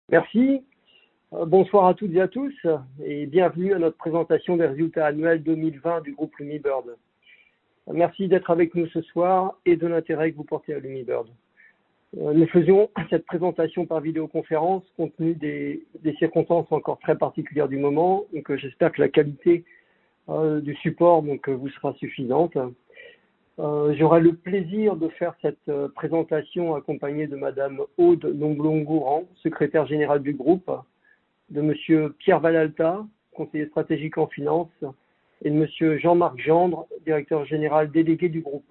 Merci. Bonsoir à toutes et à tous et bienvenue à notre présentation des résultats annuels 2020 du groupe Lumibird. Merci d'être avec nous ce soir et de l'intérêt que vous portez à Lumibird. Nous faisions cette présentation par vidéoconférence compte tenu des circonstances encore très particulières du moment. Donc, j'espère que la qualité du support vous sera suffisante. J'aurai le plaisir de faire cette présentation accompagnée de Madame Aude Nomblon-Gourand, secrétaire générale du groupe, de Monsieur Pierre Valalta, conseiller stratégique en finance, et de Monsieur Jean-Marc Gendre, directeur général délégué du groupe.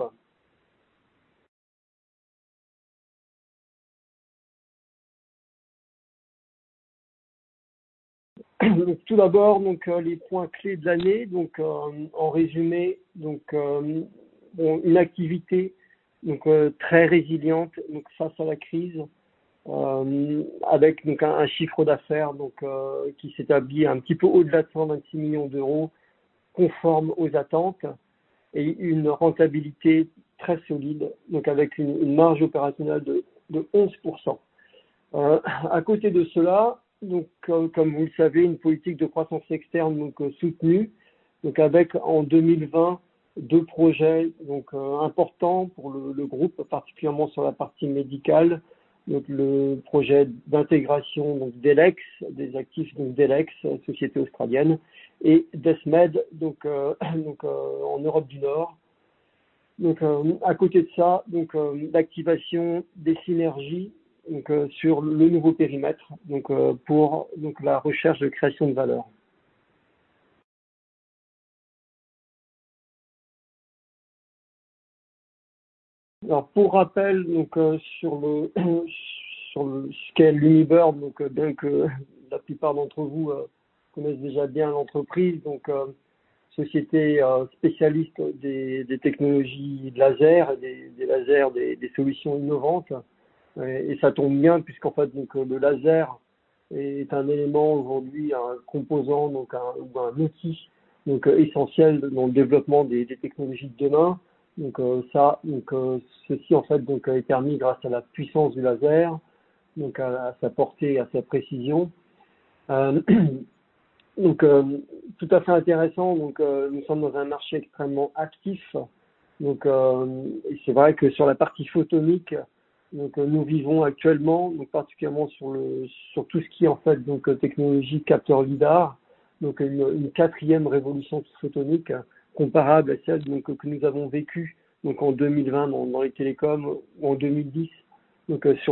Donc, tout d'abord, les points clés de l'année. En résumé, une activité très résiliente face à la crise, avec un chiffre d'affaires qui s'établit un petit peu au-delà de 126 millions d'euros, conforme aux attentes, et une rentabilité très solide, avec une marge opérationnelle de 11%. À côté de cela, comme vous le savez, une politique de croissance externe soutenue, avec en 2020 deux projets importants pour le groupe, particulièrement sur la partie médicale. Le projet d'intégration d'Elex, des actifs d'Elex, société australienne, et Desmed en Europe du Nord. À côté de ça, l'activation des synergies sur le nouveau périmètre pour la recherche de création de valeur. Alors pour rappel sur ce qu'est Lumibird, bien que la plupart d'entre vous connaissent déjà bien l'entreprise, société spécialiste des technologies de laser, des lasers, des solutions innovantes. Et ça tombe bien puisqu'en fait le laser est un élément aujourd'hui, un composant ou un outil essentiel dans le développement des technologies de demain. Ceci en fait est permis grâce à la puissance du laser, à sa portée et à sa précision. Tout à fait intéressant. Nous sommes dans un marché extrêmement actif. Et c'est vrai que sur la partie photonique, nous vivons actuellement, particulièrement sur tout ce qui est en fait technologie capteur lidar, une quatrième révolution photonique comparable à celle que nous avons vécue en 2020 dans les télécoms ou en 2010 sur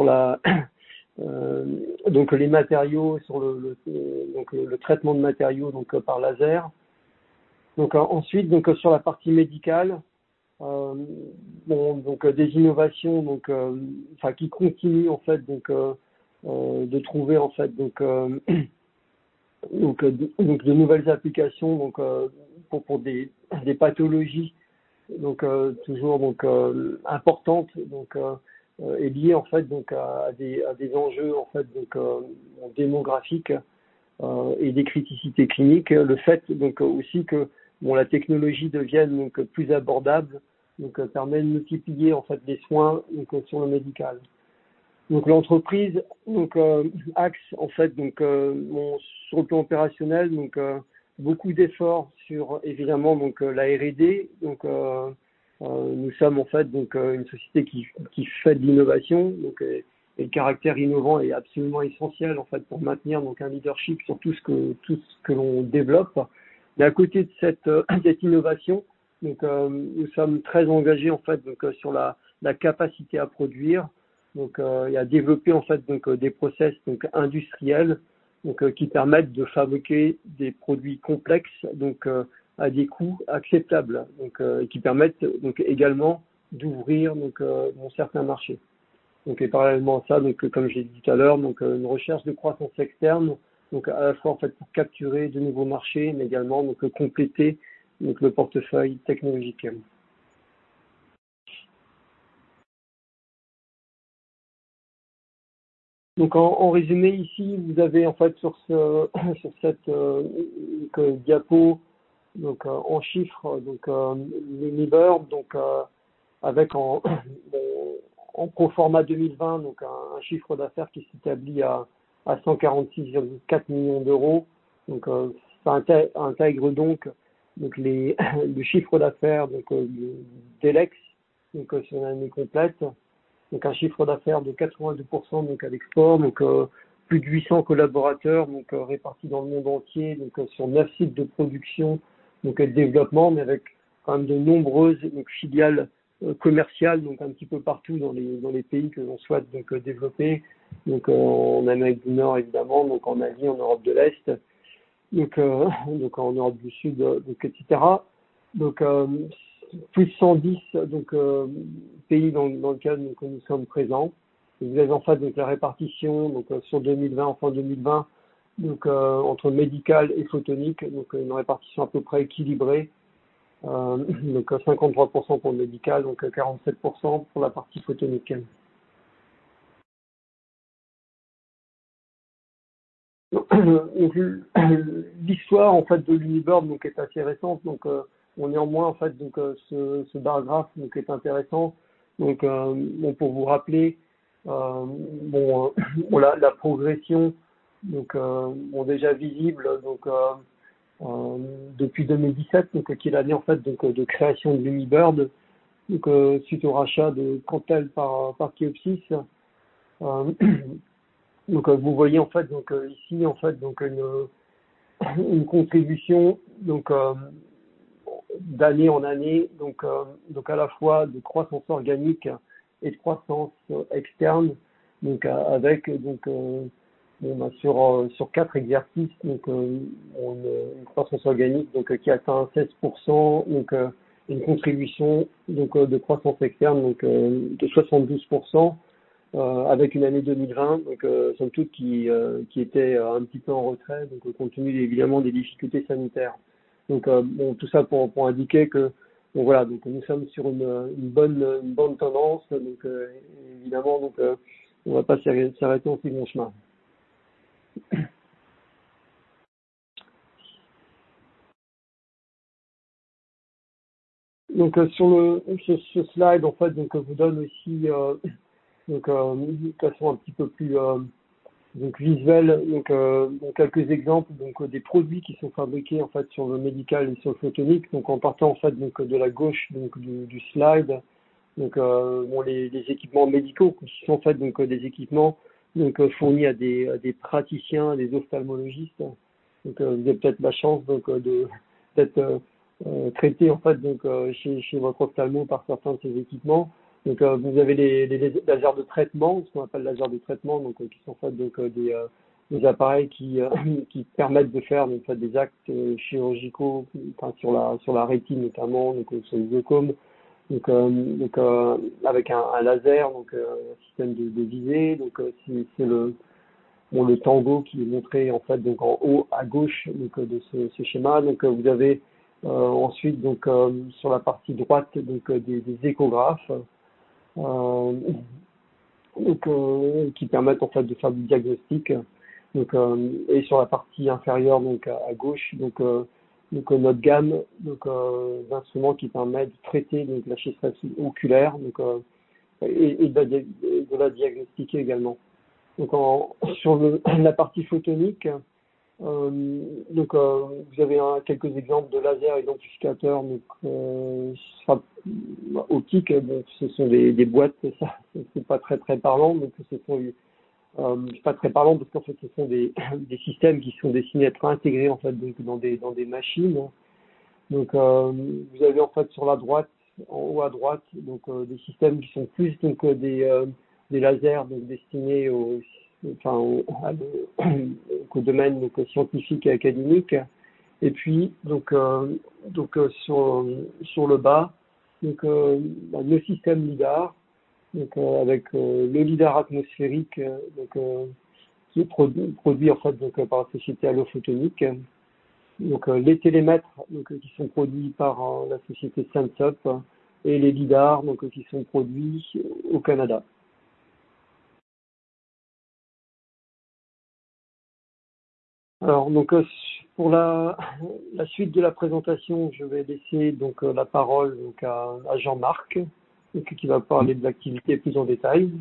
les matériaux, sur le traitement de matériaux par laser. Ensuite sur la partie médicale, des innovations qui continuent en fait de trouver en fait de nouvelles applications pour des pathologies toujours importantes et liées en fait à des enjeux en fait démographiques et des criticités cliniques. Le fait aussi que la technologie devienne plus abordable permet de multiplier en fait les soins sur le médical. L'entreprise axe en fait sur le plan opérationnel beaucoup d'efforts sur évidemment la R&D. Nous sommes en fait une société qui fait de l'innovation et le caractère innovant est absolument essentiel en fait pour maintenir un leadership sur tout ce que l'on développe. Mais à côté de cette innovation, nous sommes très engagés en fait sur la capacité à produire, et à développer en fait des process industriels qui permettent de fabriquer des produits complexes à des coûts acceptables et qui permettent également d'ouvrir certains marchés. Et parallèlement à ça, comme j'ai dit tout à l'heure, une recherche de croissance externe, à la fois en fait pour capturer de nouveaux marchés, mais également compléter le portefeuille technologique. En résumé ici, vous avez en fait sur cette diapo en chiffres Lumibird avec en pro forma 2020 un chiffre d'affaires qui s'établit à à 146,4 millions d'euros. Donc ça intègre donc le chiffre d'affaires d'Elex sur l'année complète. Donc un chiffre d'affaires de 82% donc à l'export, donc plus de 800 collaborateurs donc répartis dans le monde entier, donc sur 9 sites de production donc et de développement, mais avec quand même de nombreuses donc filiales commerciales donc un petit peu partout dans les pays que l'on souhaite donc développer, donc en Amérique du Nord évidemment, donc en Asie, en Europe de l'Est, donc en Europe du Sud, donc etc. Donc plus de 110 pays dans lesquels donc, nous sommes présents. Et vous avez en fait donc la répartition donc sur 2020, en fin 2020, donc entre médical et photonique, donc une répartition à peu près équilibrée. Donc 53% pour le médical, donc 47% pour la partie photonique. Donc, l'histoire en fait de l'Unibird donc est assez récente, donc néanmoins en fait donc ce bar graphe donc est intéressant. Donc pour vous rappeler la progression donc déjà visible donc depuis 2017 donc qui est l'année en fait donc de création de l'Unibird, donc suite au rachat de Cantel par Keopsys. Donc vous voyez en fait donc ici en fait donc une contribution donc d'année en année donc à la fois de croissance organique et de croissance externe, donc avec donc sur 4 exercices donc une croissance organique donc qui atteint 16%, donc une contribution donc de croissance externe donc de 72%. Avec une année 2020, donc somme toute qui était un petit peu en retrait, donc compte tenu évidemment des difficultés sanitaires. Donc tout ça pour indiquer que bon voilà, donc nous sommes sur une bonne tendance, donc évidemment donc on va pas s'arrêter en si bon chemin. Donc sur ce slide en fait donc vous donne aussi donc de façon un petit peu plus donc visuel, donc quelques exemples donc des produits qui sont fabriqués en fait sur le médical et sur le photonique. Donc en partant en fait donc de la gauche donc du slide, donc les équipements médicaux qui sont en fait donc des équipements donc fournis à des praticiens, à des ophtalmologistes. Donc vous avez peut-être la chance donc d'être traité en fait donc chez votre ophtalmo par certains de ces équipements. Donc vous avez les lasers de traitement, ce qu'on appelle lasers de traitement, donc qui sont en fait donc des appareils qui qui permettent de faire donc, en fait, des actes chirurgicaux, enfin, sur la rétine notamment, donc sur les glaucomes, donc avec un laser, donc un système de visée, donc c'est le tango qui est montré en fait donc en haut à gauche donc de ce schéma. Donc vous avez ensuite donc sur la partie droite donc des échographes. Qui permettent en fait de faire du diagnostic. Donc, et sur la partie inférieure, donc à gauche, donc notre gamme donc d'instruments qui permettent de traiter donc la schénographie oculaire, donc et de la diagnostiquer également. Donc sur la partie photonique, vous avez quelques exemples de lasers identificateurs donc optiques. Bon, ce sont des boîtes, ça c'est pas très parlant, donc ce sont c'est pas très parlant parce qu'en fait ce sont des systèmes qui sont destinés à être intégrés en fait donc dans des machines. Donc vous avez en fait sur la droite, en haut à droite, donc des systèmes qui sont plus donc des lasers donc destinés au domaine donc scientifique et académique. Et puis sur le bas donc le système lidar, donc avec le lidar atmosphérique qui est produit en fait donc par la société Allophotonics, donc les télémètres donc qui sont produits par la société Sensup, et les lidars donc qui sont produits au Canada. Alors donc pour la suite de la présentation, je vais laisser donc la parole donc à Jean-Marc, donc, qui va parler de l'activité plus en détail.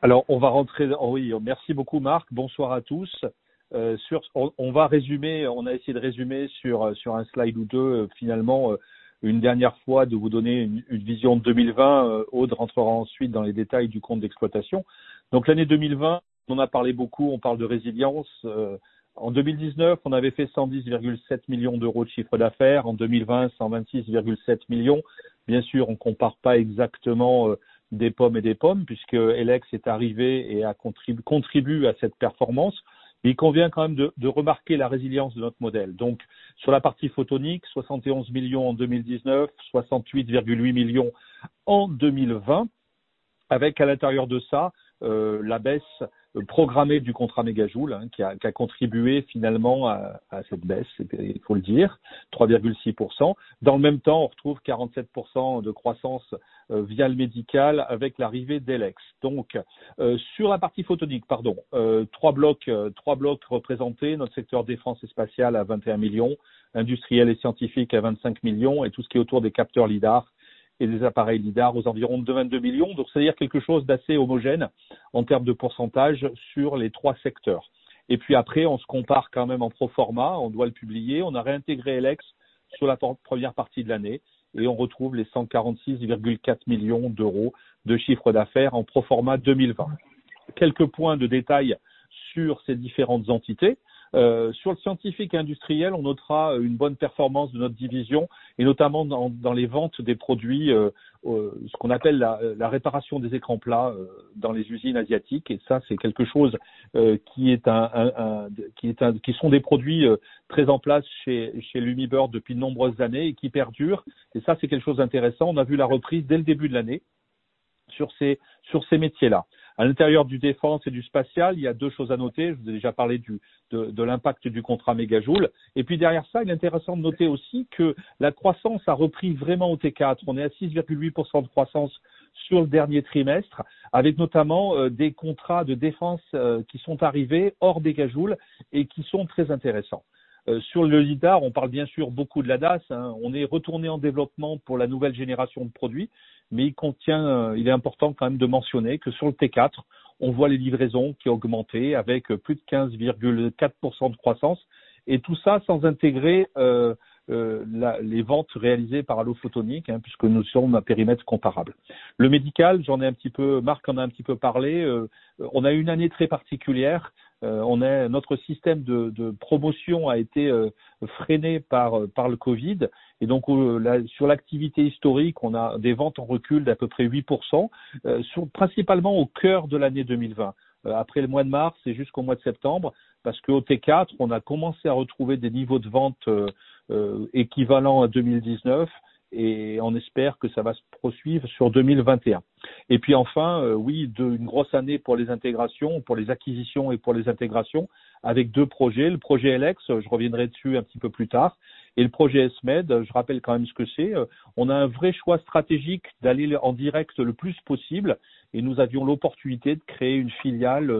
Alors, on va rentrer. Oui, merci beaucoup, Marc. Bonsoir à tous. On va résumer. On a essayé de résumer sur un slide ou deux. Finalement, une dernière fois, de vous donner une vision de 2020. Aude rentrera ensuite dans les détails du compte d'exploitation. Donc, l'année 2020, on en a parlé beaucoup. On parle de résilience. En 2019, on avait fait 110,7 millions d'euros de chiffre d'affaires. En 2020, 126,7 millions. Bien sûr, on compare pas exactement des pommes et des pommes, puisque Elex est arrivé et contribue à cette performance. Mais il convient quand même de remarquer la résilience de notre modèle. Donc, sur la partie photonique, 71 millions en 2019, 68,8 millions en 2020, avec à l'intérieur de ça la baisse programmée du contrat mégajoule, qui a contribué finalement à cette baisse, il faut le dire, 3,6%. Dans le même temps, on retrouve 47% de croissance via le médical avec l'arrivée d'Elex. Donc, sur la partie photonique, trois blocs représentés, notre secteur défense et spatial à 21 millions, industriel et scientifique à 25 millions, et tout ce qui est autour des capteurs LIDAR et des appareils LIDAR aux environs de 22 millions. Donc, c'est-à-dire quelque chose d'assez homogène en termes de pourcentage sur les trois secteurs. Et puis après, on se compare quand même en pro forma, on doit le publier. On a réintégré Elex sur la première partie de l'année et on retrouve les 146,4 millions d'euros de chiffre d'affaires en pro forma 2020. Quelques points de détail sur ces différentes entités. Sur le scientifique et industriel, on notera une bonne performance de notre division et notamment dans les ventes des produits, ce qu'on appelle la réparation des écrans plats dans les usines asiatiques. Et ça, c'est quelque chose qui sont des produits très en place chez Lumibird depuis de nombreuses années et qui perdurent. Et ça, c'est quelque chose d'intéressant. On a vu la reprise dès le début de l'année sur ces métiers-là. À l'intérieur du défense et du spatial, il y a deux choses à noter. Je vous ai déjà parlé de l'impact du contrat mégajoule. Et puis derrière ça, il est intéressant de noter aussi que la croissance a repris vraiment au T4. On est à 6,8% de croissance sur le dernier trimestre, avec notamment des contrats de défense qui sont arrivés hors mégajoule et qui sont très intéressants. Sur le LIDAR, on parle bien sûr beaucoup de la DAS. On est retourné en développement pour la nouvelle génération de produits, mais il est important quand même de mentionner que sur le T4, on voit les livraisons qui ont augmenté avec plus de 15,4% de croissance, et tout ça sans intégrer les ventes réalisées par Allo Photonique, puisque nous sommes à périmètre comparable. Le médical, Marc en a un petit peu parlé, on a eu une année très particulière. Notre système de promotion a été freiné par le Covid, et donc sur l'activité historique, on a des ventes en recul d'à peu près 8%, principalement au cœur de l'année 2020. Après le mois de mars et jusqu'au mois de septembre, parce qu'au T4, on a commencé à retrouver des niveaux de vente équivalents à 2019, et on espère que ça va se poursuivre sur 2021. Et puis enfin, une grosse année pour les intégrations, pour les acquisitions et pour les intégrations, avec deux projets. Le projet Elex, je reviendrai dessus un petit peu plus tard, et le projet SMED, je rappelle quand même ce que c'est. On a un vrai choix stratégique d'aller en direct le plus possible, et nous avions l'opportunité de créer une filiale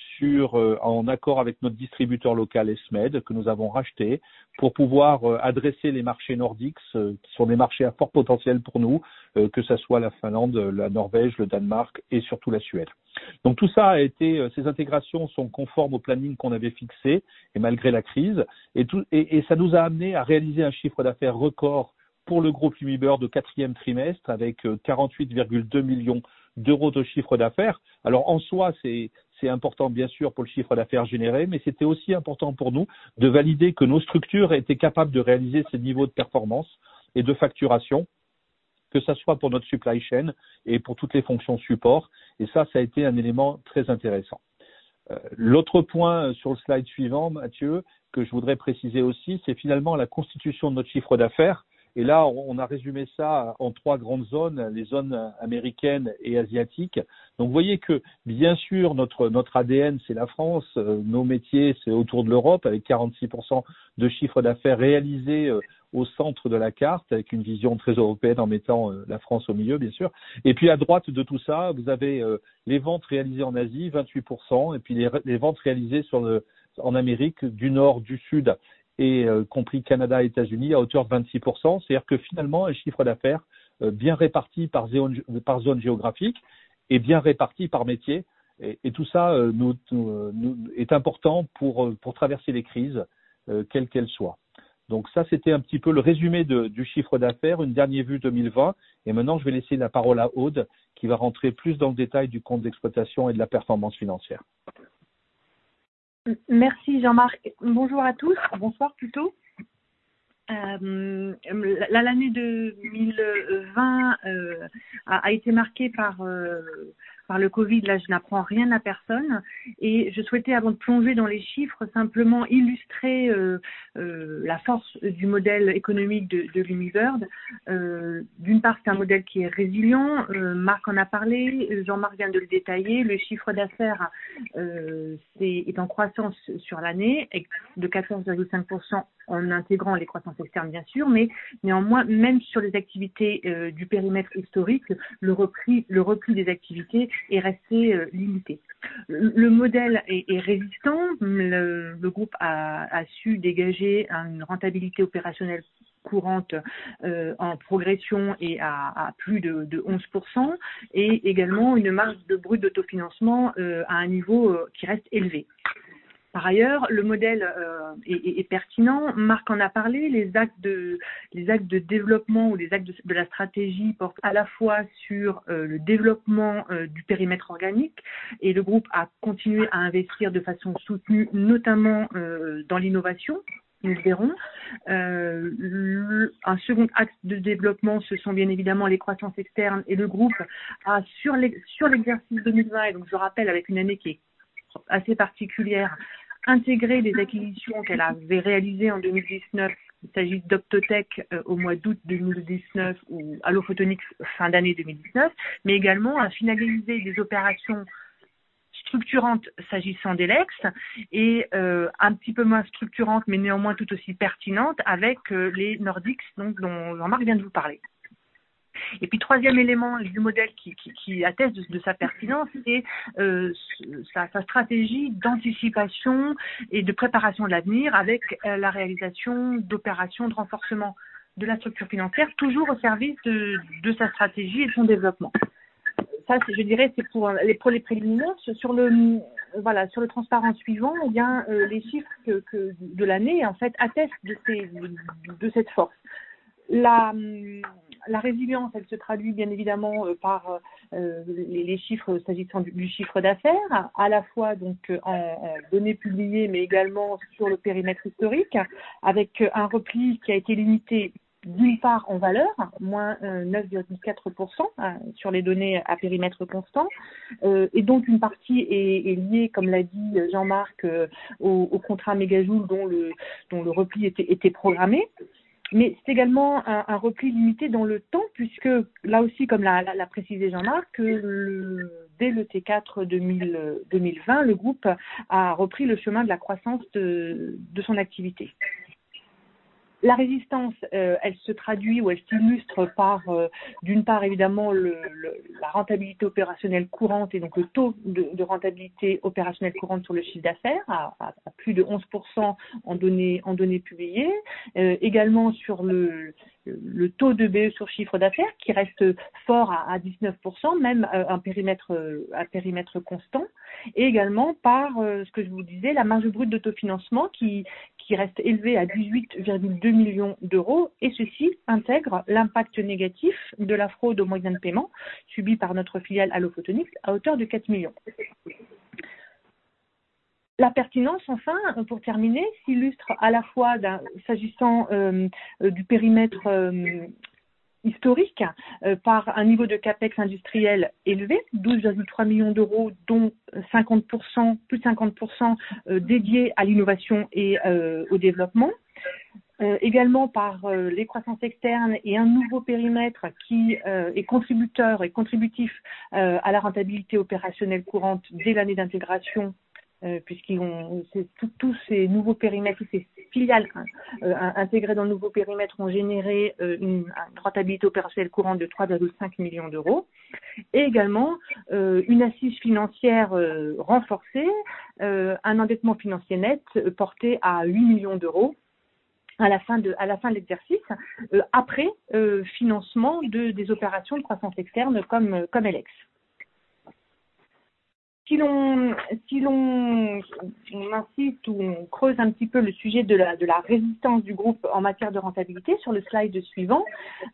en accord avec notre distributeur local SMED que nous avons racheté pour pouvoir adresser les marchés nordiques qui sont des marchés à fort potentiel pour nous, que ce soit la Finlande, la Norvège, le Danemark et surtout la Suède. Donc tout ça ces intégrations sont conformes au planning qu'on avait fixé et malgré la crise, et ça nous a amené à réaliser un chiffre d'affaires record pour le groupe Lumibird au quatrième trimestre avec 48,2 millions d'euros de chiffre d'affaires. Alors en soi, c'est important bien sûr pour le chiffre d'affaires généré, mais c'était aussi important pour nous de valider que nos structures étaient capables de réaliser ces niveaux de performance et de facturation, que ça soit pour notre supply chain et pour toutes les fonctions support. Et ça a été un élément très intéressant. L'autre point sur le slide suivant, Mathieu, que je voudrais préciser aussi, c'est finalement la constitution de notre chiffre d'affaires. Et là, on a résumé ça en trois grandes zones, les zones américaines et asiatiques. Donc, vous voyez que, bien sûr, notre ADN, c'est la France. Nos métiers, c'est autour de l'Europe, avec 46% de chiffre d'affaires réalisé au centre de la carte, avec une vision très européenne en mettant la France au milieu, bien sûr. Et puis, à droite de tout ça, vous avez les ventes réalisées en Asie, 28%, et puis les ventes réalisées en Amérique, du Nord, du Sud, et compris Canada et États-Unis, à hauteur de 26%. C'est-à-dire que finalement, un chiffre d'affaires bien réparti par zone géographique et bien réparti par métier. Et tout ça est important pour traverser les crises, quelles qu'elles soient. Donc ça, c'était un petit peu le résumé du chiffre d'affaires, une dernière vue 2020. Et maintenant, je vais laisser la parole à Aude, qui va rentrer plus dans le détail du compte d'exploitation et de la performance financière. Merci Jean-Marc. Bonjour à tous, bonsoir plutôt. L'année 2020 a été marquée par le Covid. Là, je n'apprends rien à personne. Et je souhaitais, avant de plonger dans les chiffres, simplement illustrer la force du modèle économique de Lumibird. D'une part, c'est un modèle qui est résilient. Marc en a parlé, Jean-Marc vient de le détailler. Le chiffre d'affaires est en croissance sur l'année, de 14,5% en intégrant les croissances externes bien sûr, mais néanmoins, même sur les activités du périmètre historique, le repli des activités est resté limité. Le modèle est résistant, le groupe a su dégager une rentabilité opérationnelle courante en progression et à plus de 11%, et également une marge de brut d'autofinancement à un niveau qui reste élevé. Par ailleurs, le modèle est pertinent. Marc en a parlé. Les actes de développement ou les actes de la stratégie portent à la fois sur le développement du périmètre organique, et le groupe a continué à investir de façon soutenue, notamment dans l'innovation. Nous le verrons. Un second axe de développement, ce sont bien évidemment les croissances externes, et le groupe a sur l'exercice 2020, et donc je rappelle avec une année qui est assez particulière, intégrer les acquisitions qu'elle avait réalisées en 2019. Il s'agit d'Optotech au mois d'août 2019 ou Allophotonics fin d'année 2019, mais également à finaliser des opérations structurantes s'agissant d'Elex et un petit peu moins structurantes mais néanmoins tout aussi pertinentes avec les Nordics dont Jean-Marc vient de vous parler. Et puis, troisième élément du modèle qui atteste de sa pertinence, c'est sa stratégie d'anticipation et de préparation de l'avenir avec la réalisation d'opérations de renforcement de la structure financière, toujours au service de sa stratégie et de son développement. Ça, je dirais, c'est pour les préliminaires. Sur le transparent suivant, eh bien, les chiffres de l'année, en fait, attestent de cette force. La résilience, elle se traduit bien évidemment par les chiffres s'agissant du chiffre d'affaires, à la fois donc en données publiées, mais également sur le périmètre historique, avec un repli qui a été limité d'une part en valeur, moins 9,4% sur les données à périmètre constant, et donc une partie est liée, comme l'a dit Jean-Marc, au contrat Mégajoule dont le repli était programmé. Mais c'est également un repli limité dans le temps, puisque là aussi, comme l'a précisé Jean-Marc, dès le T4 2020, le groupe a repris le chemin de la croissance de son activité. La résistance, elle se traduit ou elle s'illustre par, d'une part évidemment, la rentabilité opérationnelle courante et donc le taux de rentabilité opérationnelle courante sur le chiffre d'affaires à plus de 11% en données publiées, également sur le taux de BE sur chiffre d'affaires qui reste fort à 19%, même à périmètre constant, et également par ce que je vous disais, la marge brute d'autofinancement qui reste élevée à 18,2 millions d'euros, et ceci intègre l'impact négatif de la fraude aux moyens de paiement subie par notre filiale Allophotonics à hauteur de 4 millions. La pertinence, enfin, pour terminer, s'illustre à la fois s'agissant du périmètre historique par un niveau de capex industriel élevé, 12,3 millions d'euros, dont 50%, plus de 50% dédiés à l'innovation et au développement. Également par les croissances externes et un nouveau périmètre qui est contributif à la rentabilité opérationnelle courante dès l'année d'intégration, tous ces nouveaux périmètres, tous ces filiales intégrées dans le nouveau périmètre ont généré une rentabilité opérationnelle courante de 3,5 millions d'euros, et également une assise financière renforcée, un endettement financier net porté à 8 millions d'euros à la fin de l'exercice, après financement des opérations de croissance externe comme Elex. Si l'on insiste ou on creuse un petit peu le sujet de la résistance du groupe en matière de rentabilité sur le slide suivant,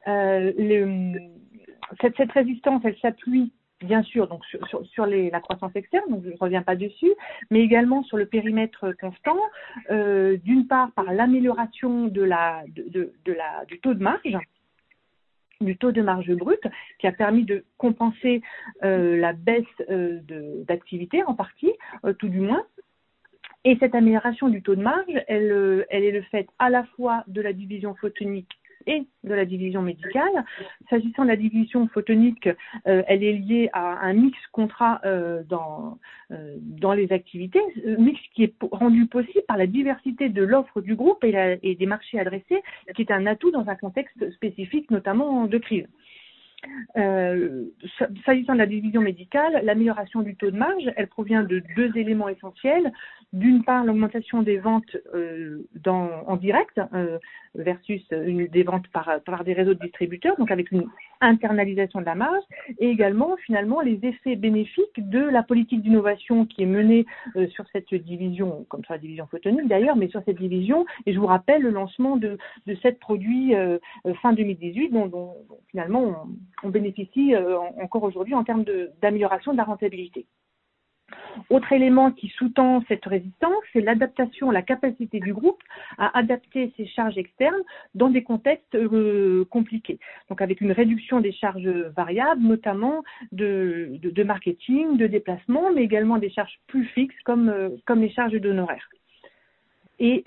cette résistance, elle s'appuie bien sûr donc sur la croissance externe, donc je ne reviens pas dessus, mais également sur le périmètre constant, d'une part par l'amélioration du taux de marge, du taux de marge brute, qui a permis de compenser la baisse d'activité en partie, tout du moins. Et cette amélioration du taux de marge, elle est le fait à la fois de la division photonique et de la division médicale. S'agissant de la division photonique, elle est liée à un mix contrat dans les activités, mix qui est rendu possible par la diversité de l'offre du groupe et des marchés adressés, qui est un atout dans un contexte spécifique, notamment de crise. S'agissant de la division médicale, l'amélioration du taux de marge, elle provient de deux éléments essentiels. D'une part, l'augmentation des ventes en direct versus des ventes par des réseaux de distributeurs, donc avec une internalisation de la marge, et également finalement les effets bénéfiques de la politique d'innovation qui est menée sur cette division, comme sur la division photonique d'ailleurs, mais sur cette division, et je vous rappelle le lancement de 7 produits fin 2018 dont finalement on bénéficie encore aujourd'hui en termes d'amélioration de la rentabilité. Autre élément qui sous-tend cette résistance, c'est l'adaptation, la capacité du groupe à adapter ses charges externes dans des contextes compliqués. Donc avec une réduction des charges variables, notamment de marketing, de déplacement, mais également des charges plus fixes comme les charges d'honoraires. Et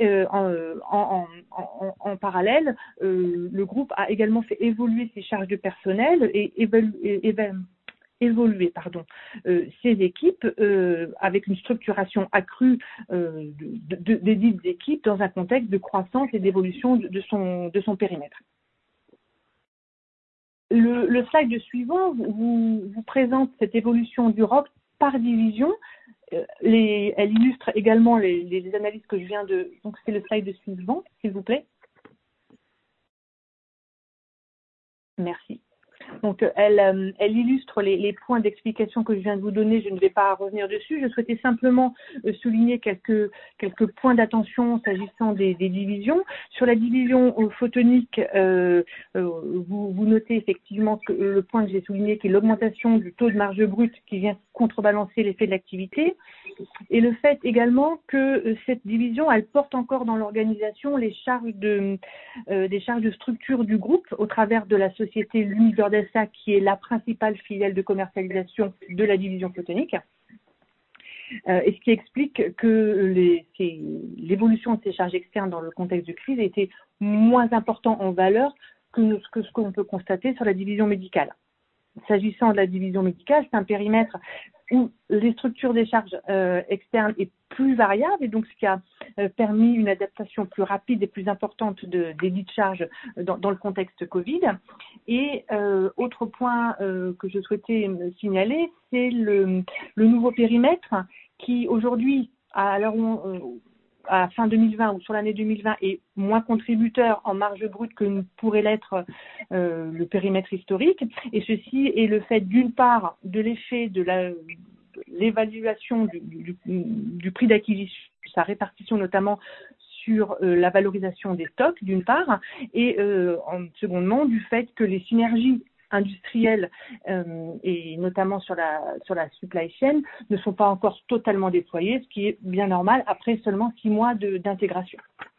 en parallèle, le groupe a également fait évoluer ses charges de personnel et évoluer ces équipes avec une structuration accrue des dites équipes dans un contexte de croissance et d'évolution de son périmètre. Le slide suivant vous présente cette évolution du ROC par division. Elle illustre également les analyses que je viens de... Donc c'est le slide suivant, s'il vous plaît. Merci. Donc, elle illustre les points d'explication que je viens de vous donner. Je ne vais pas revenir dessus. Je souhaitais simplement souligner quelques points d'attention s'agissant des divisions. Sur la division photonique, vous notez effectivement que le point que j'ai souligné, qui est l'augmentation du taux de marge brute qui vient contrebalancer l'effet de l'activité. Et le fait également que cette division, elle porte encore dans l'organisation les charges des charges de structure du groupe au travers de la société Lumibordessa, qui est la principale filiale de commercialisation de la division photonique. Et ce qui explique que l'évolution de ces charges externes dans le contexte de crise était moins important en valeur que ce qu'on peut constater sur la division médicale. S'agissant de la division médicale, c'est un périmètre où les structures des charges externes est plus variable et donc ce qui a permis une adaptation plus rapide et plus importante des dites charges dans le contexte Covid. Et autre point que je souhaitais signaler, c'est le nouveau périmètre qui aujourd'hui, à l'heure où à fin 2020 ou sur l'année 2020 est moins contributeur en marge brute que pourrait l'être le périmètre historique. Et ceci est le fait d'une part de l'effet de l'évaluation du prix d'acquisition, sa répartition notamment sur la valorisation des stocks d'une part, et en secondement du fait que les synergies industrielles et notamment sur la supply chain ne sont pas encore totalement déployées, ce qui est bien normal après seulement 6 mois d'intégration.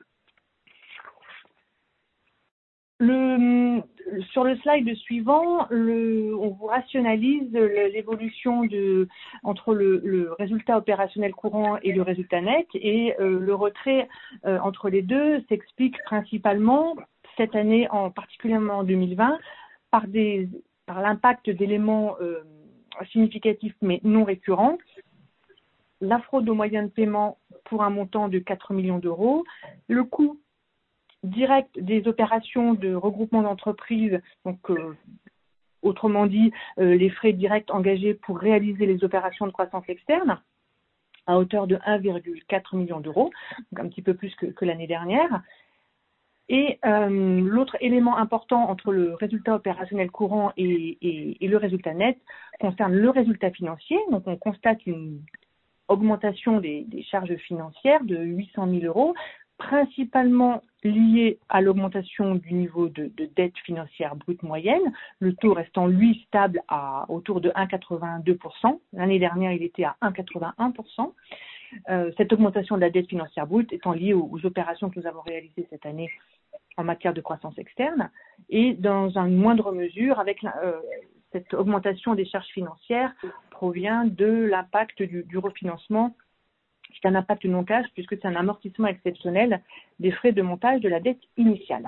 Sur le slide suivant, on vous rationalise l'évolution entre le résultat opérationnel courant et le résultat net, et le retrait entre les deux s'explique principalement cette année, particulièrement en 2020, par l'impact d'éléments significatifs mais non récurrents, la fraude aux moyens de paiement pour un montant de 4 millions d'euros, le coût direct des opérations de regroupement d'entreprises, donc autrement dit les frais directs engagés pour réaliser les opérations de croissance externe, à hauteur de 1,4 million d'euros, donc un petit peu plus que l'année dernière. Et l'autre élément important entre le résultat opérationnel courant et le résultat net concerne le résultat financier. Donc, on constate une augmentation des charges financières de 800 000 euros, principalement liée à l'augmentation du niveau de dette financière brute moyenne, le taux restant, lui, stable autour de 1,82%. L'année dernière, il était à 1,81%. Cette augmentation de la dette financière brute étant liée aux opérations que nous avons réalisées cette année en matière de croissance externe et dans une moindre mesure avec cette augmentation des charges financières provient de l'impact du refinancement. C'est un impact non cash puisque c'est un amortissement exceptionnel des frais de montage de la dette initiale.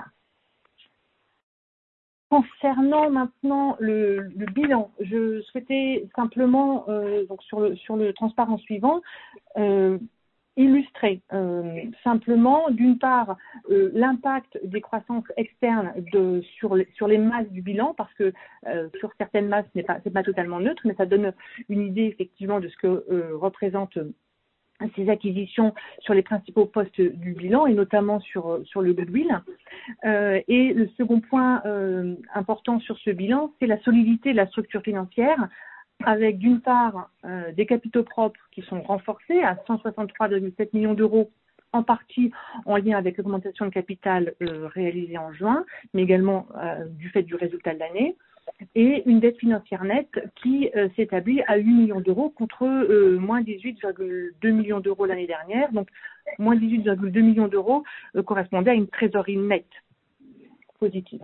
Concernant maintenant le bilan, je souhaitais simplement, donc sur le transparent suivant, illustrer simplement, d'une part, l'impact des croissances externes sur les masses du bilan, parce que sur certaines masses, c'est pas totalement neutre, mais ça donne une idée effectivement de ce que représentent ces acquisitions sur les principaux postes du bilan et notamment sur le goodwill. Et le second point important sur ce bilan, c'est la solidité de la structure financière avec d'une part des capitaux propres qui sont renforcés à 163,7 millions d'euros, en partie en lien avec l'augmentation de capital réalisée en juin, mais également du fait du résultat de l'année, et une dette financière nette qui s'établit à 8 millions d'euros contre moins 18,2 millions d'euros l'année dernière. Donc, moins 18,2 millions d'euros correspondait à une trésorerie nette positive.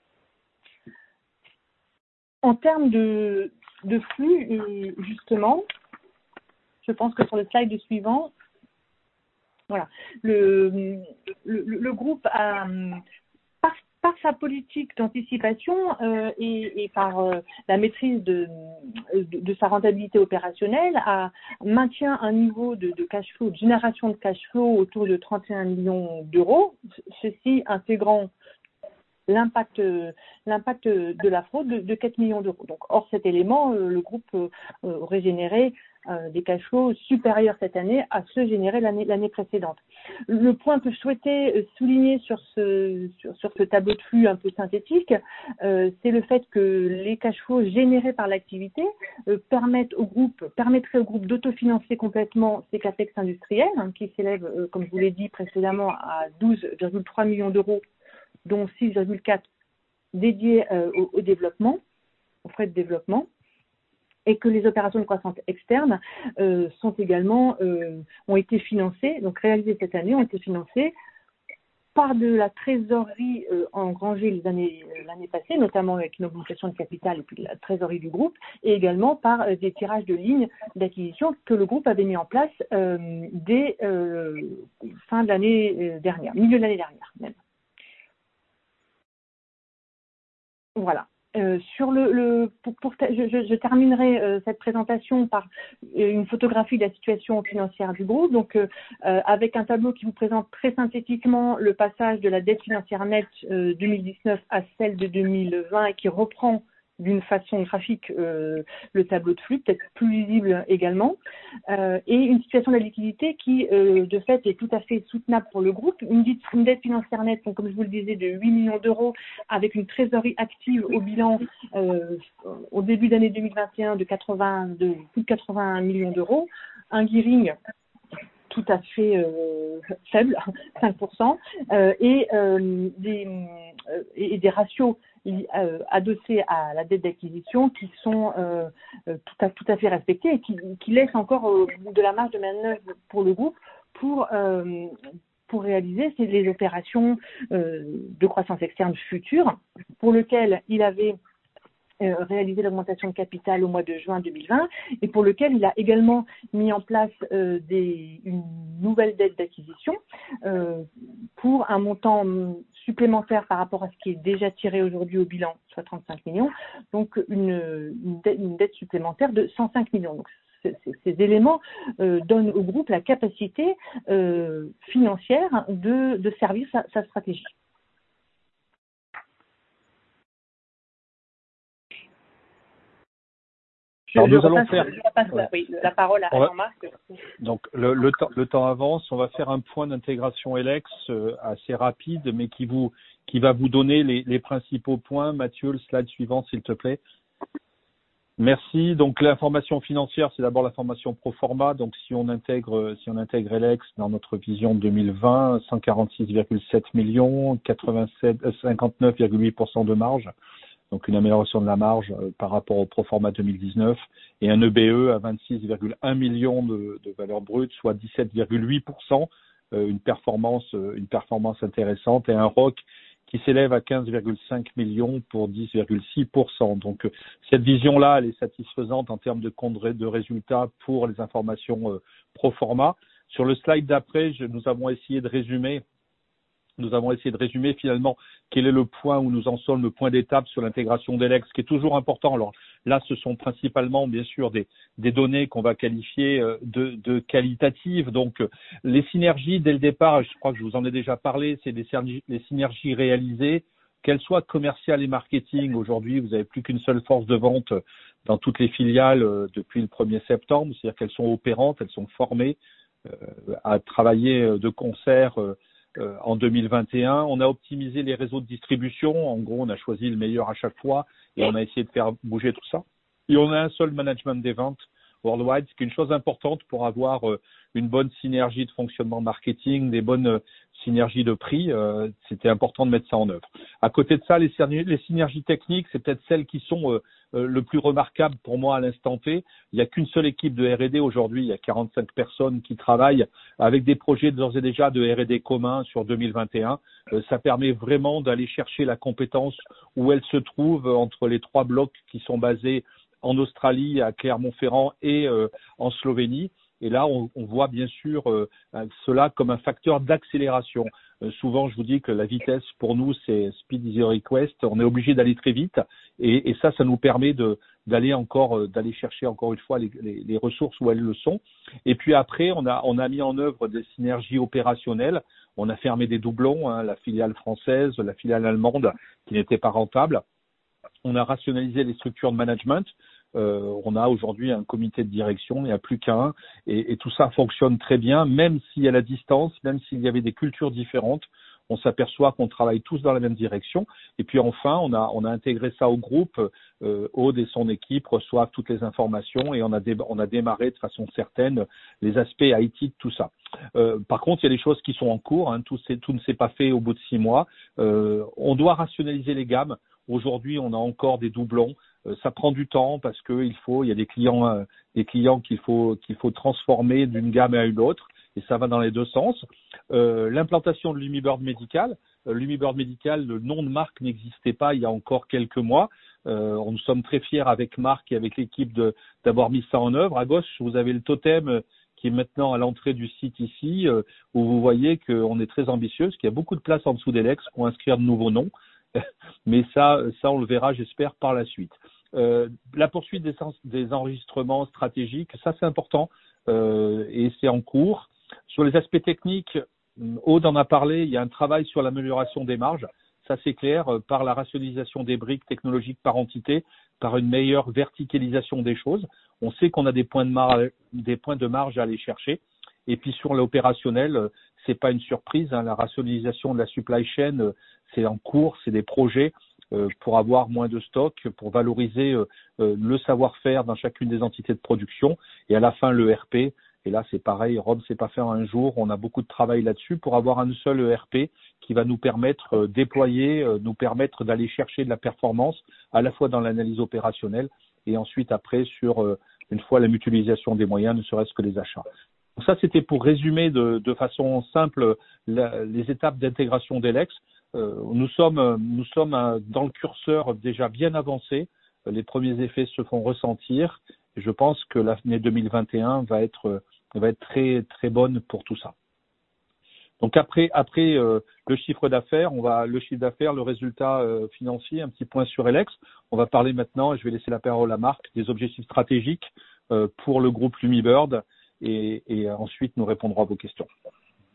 En termes de flux, justement, je pense que sur le slide suivant, voilà, le groupe a, par sa politique d'anticipation et par la maîtrise de sa rentabilité opérationnelle, maintient un niveau de cash flow, de génération de cash flow autour de 31 millions d'euros, ceci intégrant l'impact de la fraude de 4 millions d'euros. Donc, hors cet élément, le groupe aurait généré des cash flows supérieurs cette année à ceux générés l'année précédente. Le point que je souhaitais souligner sur ce tableau de flux un peu synthétique, c'est le fait que les cash flows générés par l'activité permettraient au groupe d'autofinancer complètement ses capex industriels, qui s'élèvent, comme je vous l'ai dit précédemment, à 12,3 millions d'euros, dont 6,4 dédiés au développement, aux frais de développement, et que les opérations de croissance externe sont également ont été financées, donc réalisées cette année, ont été financées par de la trésorerie engrangée l'année passée, notamment avec une augmentation de capital et puis la trésorerie du groupe, et également par des tirages de lignes d'acquisition que le groupe avait mis en place dès fin de l'année dernière, milieu de l'année dernière même. Voilà. Je terminerai cette présentation par une photographie de la situation financière du groupe, donc avec un tableau qui vous présente très synthétiquement le passage de la dette financière nette 2019 à celle de 2020 et qui reprend d'une façon graphique le tableau de flux, peut-être plus lisible également, et une situation de la liquidité qui, de fait, est tout à fait soutenable pour le groupe. Une dette financière nette, donc, comme je vous le disais, de 8 millions d'euros, avec une trésorerie active au bilan au début d'année 2021 de plus de 81 millions d'euros, un gearing tout à fait faible, 5%, et des ratios adossés à la dette d'acquisition qui sont tout à fait respectés et qui laissent encore de la marge de manœuvre pour le groupe pour réaliser les opérations de croissance externe future pour lesquelles il avait réalisé l'augmentation de capital au mois de juin 2020 et pour lequel il a également mis en place une nouvelle dette d'acquisition pour un montant supplémentaire par rapport à ce qui est déjà tiré aujourd'hui au bilan, soit 35 millions, donc une dette supplémentaire de 105 millions. Donc, ces éléments donnent au groupe la capacité financière de servir sa stratégie. Je repasse la parole à Jean-Marc. Donc, le temps avance. On va faire un point d'intégration Elex assez rapide, mais qui va vous donner les principaux points. Mathieu, le slide suivant, s'il te plaît. Merci. Donc, l'information financière, c'est d'abord l'information pro forma. Donc, si on intègre Elex dans notre vision 2020, 146,7 millions, 59,8% de marge. Donc une amélioration de la marge par rapport au pro forma 2019 et un EBE à 26,1 millions de valeur brute, soit 17,8%, une performance intéressante et un ROC qui s'élève à 15,5 millions pour 10,6%. Donc cette vision-là, elle est satisfaisante en termes de résultats pour les informations pro forma. Sur le slide d'après, nous avons essayé de résumer finalement quel est le point où nous en sommes, le point d'étape sur l'intégration d'Elex, qui est toujours important. Alors là, ce sont principalement bien sûr des données qu'on va qualifier de qualitatives. Donc les synergies dès le départ, je crois que je vous en ai déjà parlé, c'est les synergies réalisées, qu'elles soient commerciales et marketing. Aujourd'hui, vous n'avez plus qu'une seule force de vente dans toutes les filiales depuis le 1er septembre, c'est-à-dire qu'elles sont opérantes, elles sont formées à travailler de concert en 2021. On a optimisé les réseaux de distribution. En gros, on a choisi le meilleur à chaque fois et on a essayé de faire bouger tout ça. Et on a un seul management des ventes worldwide, ce qui est une chose importante pour avoir une bonne synergie de fonctionnement marketing, des bonnes synergies de prix. C'était important de mettre ça en œuvre. À côté de ça, les synergies techniques, c'est peut-être celles qui sont le plus remarquables pour moi à l'instant T. Il n'y a qu'une seule équipe de R&D aujourd'hui. Il y a 45 personnes qui travaillent avec des projets d'ores et déjà de R&D communs sur 2021. Ça permet vraiment d'aller chercher la compétence où elle se trouve entre les 3 blocs qui sont basés en Australie, à Clermont-Ferrand et en Slovénie. Et là, on voit bien sûr cela comme un facteur d'accélération. Souvent, je vous dis que la vitesse, pour nous, c'est speed is your request. On est obligé d'aller très vite. Et ça nous permet d'aller chercher encore une fois les ressources où elles le sont. Et puis après, on a mis en œuvre des synergies opérationnelles. On a fermé des doublons, la filiale française, la filiale allemande, qui n'étaient pas rentables. On a rationalisé les structures de management. On a aujourd'hui un comité de direction, il n'y a plus qu'un, et tout ça fonctionne très bien, même s'il y a la distance, même s'il y avait des cultures différentes, on s'aperçoit qu'on travaille tous dans la même direction. Et puis enfin, on a intégré ça au groupe. Aude et son équipe reçoivent toutes les informations et on a démarré de façon certaine les aspects IT de tout ça. Par contre, il y a des choses qui sont en cours. Tout ne s'est pas fait au bout de 6 mois. On doit rationaliser les gammes. Aujourd'hui, on a encore des doublons. Ça prend du temps parce que il y a des clients qu'il faut transformer d'une gamme à une autre, et ça va dans les deux sens. L'implantation de l'Humibird Medical. L'Humibird Medical, le nom de marque n'existait pas il y a encore quelques mois. Nous sommes très fiers avec Marc et avec l'équipe d'avoir mis ça en œuvre. À gauche, vous avez le totem qui est maintenant à l'entrée du site ici, où vous voyez qu'on est très ambitieux, parce qu'il y a beaucoup de place en dessous d'Elex pour inscrire de nouveaux noms. Mais ça, on le verra, j'espère, par la suite. La poursuite des enregistrements stratégiques, ça c'est important et c'est en cours. Sur les aspects techniques, Aude en a parlé, il y a un travail sur l'amélioration des marges. Ça c'est clair, par la rationalisation des briques technologiques par entité, par une meilleure verticalisation des choses. On sait qu'on a des points de marge à aller chercher. Et puis sur l'opérationnel, c'est pas une surprise, la rationalisation de la supply chain, c'est en cours, c'est des projets pour avoir moins de stock, pour valoriser le savoir-faire dans chacune des entités de production. Et à la fin, l'ERP. Et là, c'est pareil, Rome, c'est pas fait en un jour. On a beaucoup de travail là-dessus pour avoir un seul ERP qui va nous permettre déployer, nous permettre d'aller chercher de la performance à la fois dans l'analyse opérationnelle et ensuite après sur une fois la mutualisation des moyens, ne serait-ce que les achats. Donc ça, c'était pour résumer de façon simple les étapes d'intégration d'Elex. Nous sommes dans le curseur déjà bien avancé. Les premiers effets se font ressentir. Et je pense que l'année 2021 va être très très bonne pour tout ça. Donc après le chiffre d'affaires, le résultat financier, un petit point sur Elex. On va parler maintenant, et je vais laisser la parole à Marc, des objectifs stratégiques pour le groupe Lumibird, et ensuite nous répondrons à vos questions.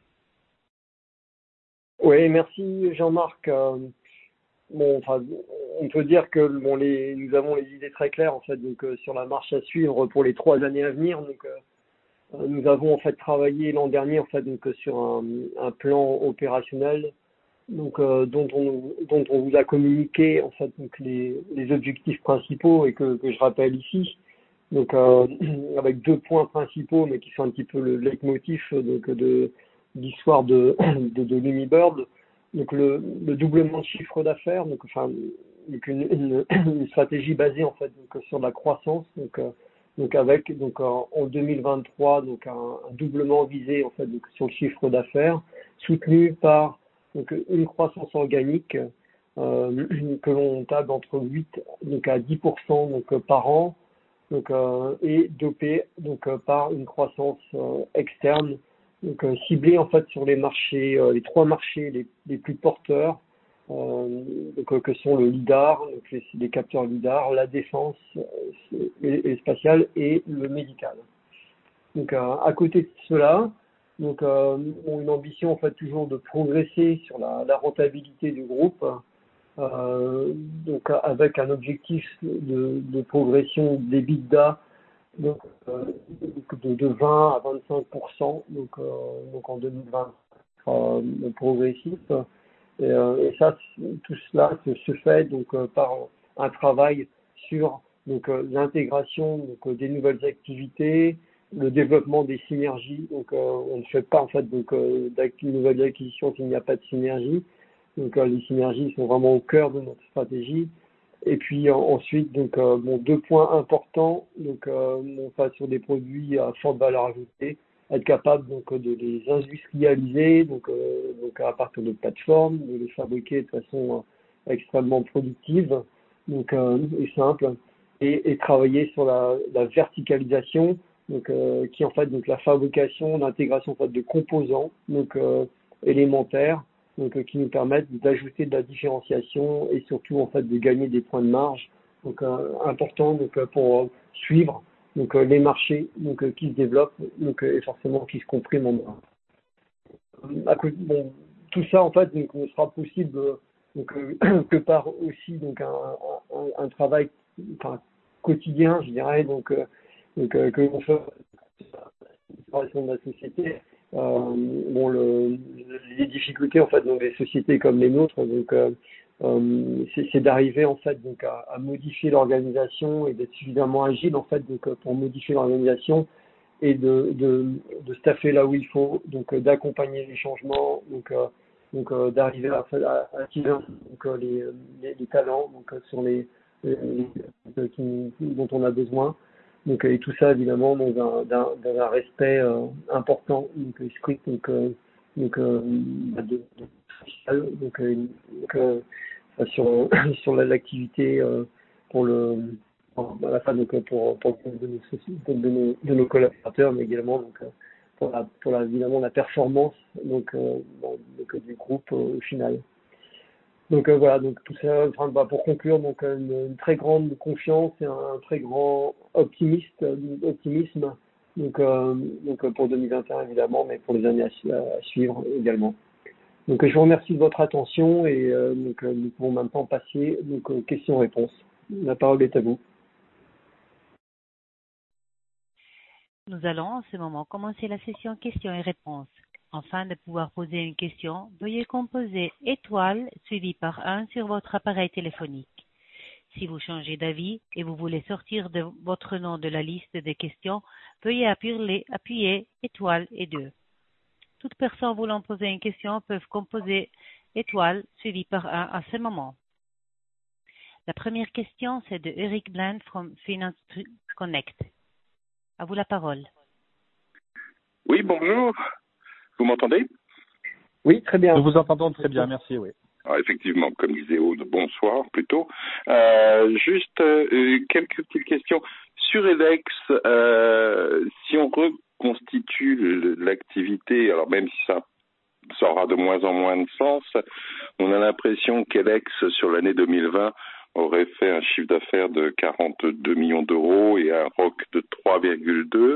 Oui, merci Jean-Marc. on peut dire que nous avons les idées très claires en fait donc sur la marche à suivre pour les 3 années à venir. Donc nous avons en fait travaillé l'an dernier en fait donc sur un plan opérationnel donc dont on vous a communiqué en fait donc les objectifs principaux et que je rappelle ici. Donc avec 2 points principaux mais qui sont un petit peu le leitmotiv donc de l'histoire de Lumibird. Donc le doublement de chiffre d'affaires, donc enfin donc une stratégie basée en fait donc sur la croissance, donc avec donc en 2023 donc un doublement visé en fait donc sur le chiffre d'affaires, soutenu par donc une croissance organique que l'on table entre 8 donc à 10% donc par an, donc et dopé donc par une croissance externe. Donc ciblé en fait sur les marchés, les 3 marchés les plus porteurs, donc, que sont le lidar, donc les capteurs lidar, la défense et spatiale et le médical. Donc à côté de cela, donc une ambition en fait toujours de progresser sur la rentabilité du groupe, donc avec un objectif de progression d'EBITDA donc de 20 à 25% donc en 2020 progressif et ça tout cela se fait donc par un travail sur donc l'intégration donc des nouvelles activités, le développement des synergies. Donc on ne fait pas en fait donc nouvelles acquisitions s'il n'y a pas de synergie. Donc les synergies sont vraiment au cœur de notre stratégie. Et puis ensuite, donc 2 points importants, donc sur des produits à forte valeur ajoutée, être capable donc de les industrialiser, donc à partir de plateformes, de les fabriquer de façon extrêmement productive, donc et simple, et travailler sur la verticalisation, donc qui est en fait donc la fabrication, l'intégration en fait de composants, donc élémentaires, donc qui nous permettent d'ajouter de la différenciation et surtout en fait de gagner des points de marge, donc important donc pour suivre donc les marchés donc qui se développent donc et forcément qui se compriment en bon, tout ça en fait donc ne sera possible donc que par aussi donc un travail enfin quotidien, je dirais, donc que l'on fait de la société. Bon, les difficultés en fait dans des sociétés comme les nôtres, donc c'est d'arriver en fait donc à modifier l'organisation et d'être suffisamment agile en fait donc pour modifier l'organisation et de staffer là où il faut, donc d'accompagner les changements, donc d'arriver à attirer donc les talents donc sur dont on a besoin. Donc et tout ça évidemment dans un respect important donc strict sur l'activité pour la fin donc pour de nos collaborateurs, mais également donc pour évidemment la performance donc du groupe au final. Donc voilà, donc tout ça, enfin, pour conclure, donc une très grande confiance et un très grand optimisme, donc pour 2021 évidemment, mais pour les années à suivre également. Donc je vous remercie de votre attention et donc nous pouvons maintenant passer donc aux questions-réponses. La parole est à vous. Nous allons en ce moment commencer la session questions et réponses. Afin de pouvoir poser une question, veuillez composer étoile suivi par 1 sur votre appareil téléphonique. Si vous changez d'avis et vous voulez sortir de votre nom de la liste des questions, veuillez appuyer étoile et 2. Toutes personnes voulant poser une question peuvent composer étoile suivi par 1 à ce moment. La première question, c'est de Eric Bland from Finance Connect. À vous la parole. Oui, bonjour. Vous m'entendez? Oui, très bien. Nous vous entendons très bien, merci, oui. Ah, effectivement, comme disait Aude, bonsoir plutôt. Juste quelques petites questions. Sur Elex, si on reconstitue l'activité, alors même si ça aura de moins en moins de sens, on a l'impression qu'Elex, sur l'année 2020, aurait fait un chiffre d'affaires de 42 millions d'euros et un ROC de 3,2.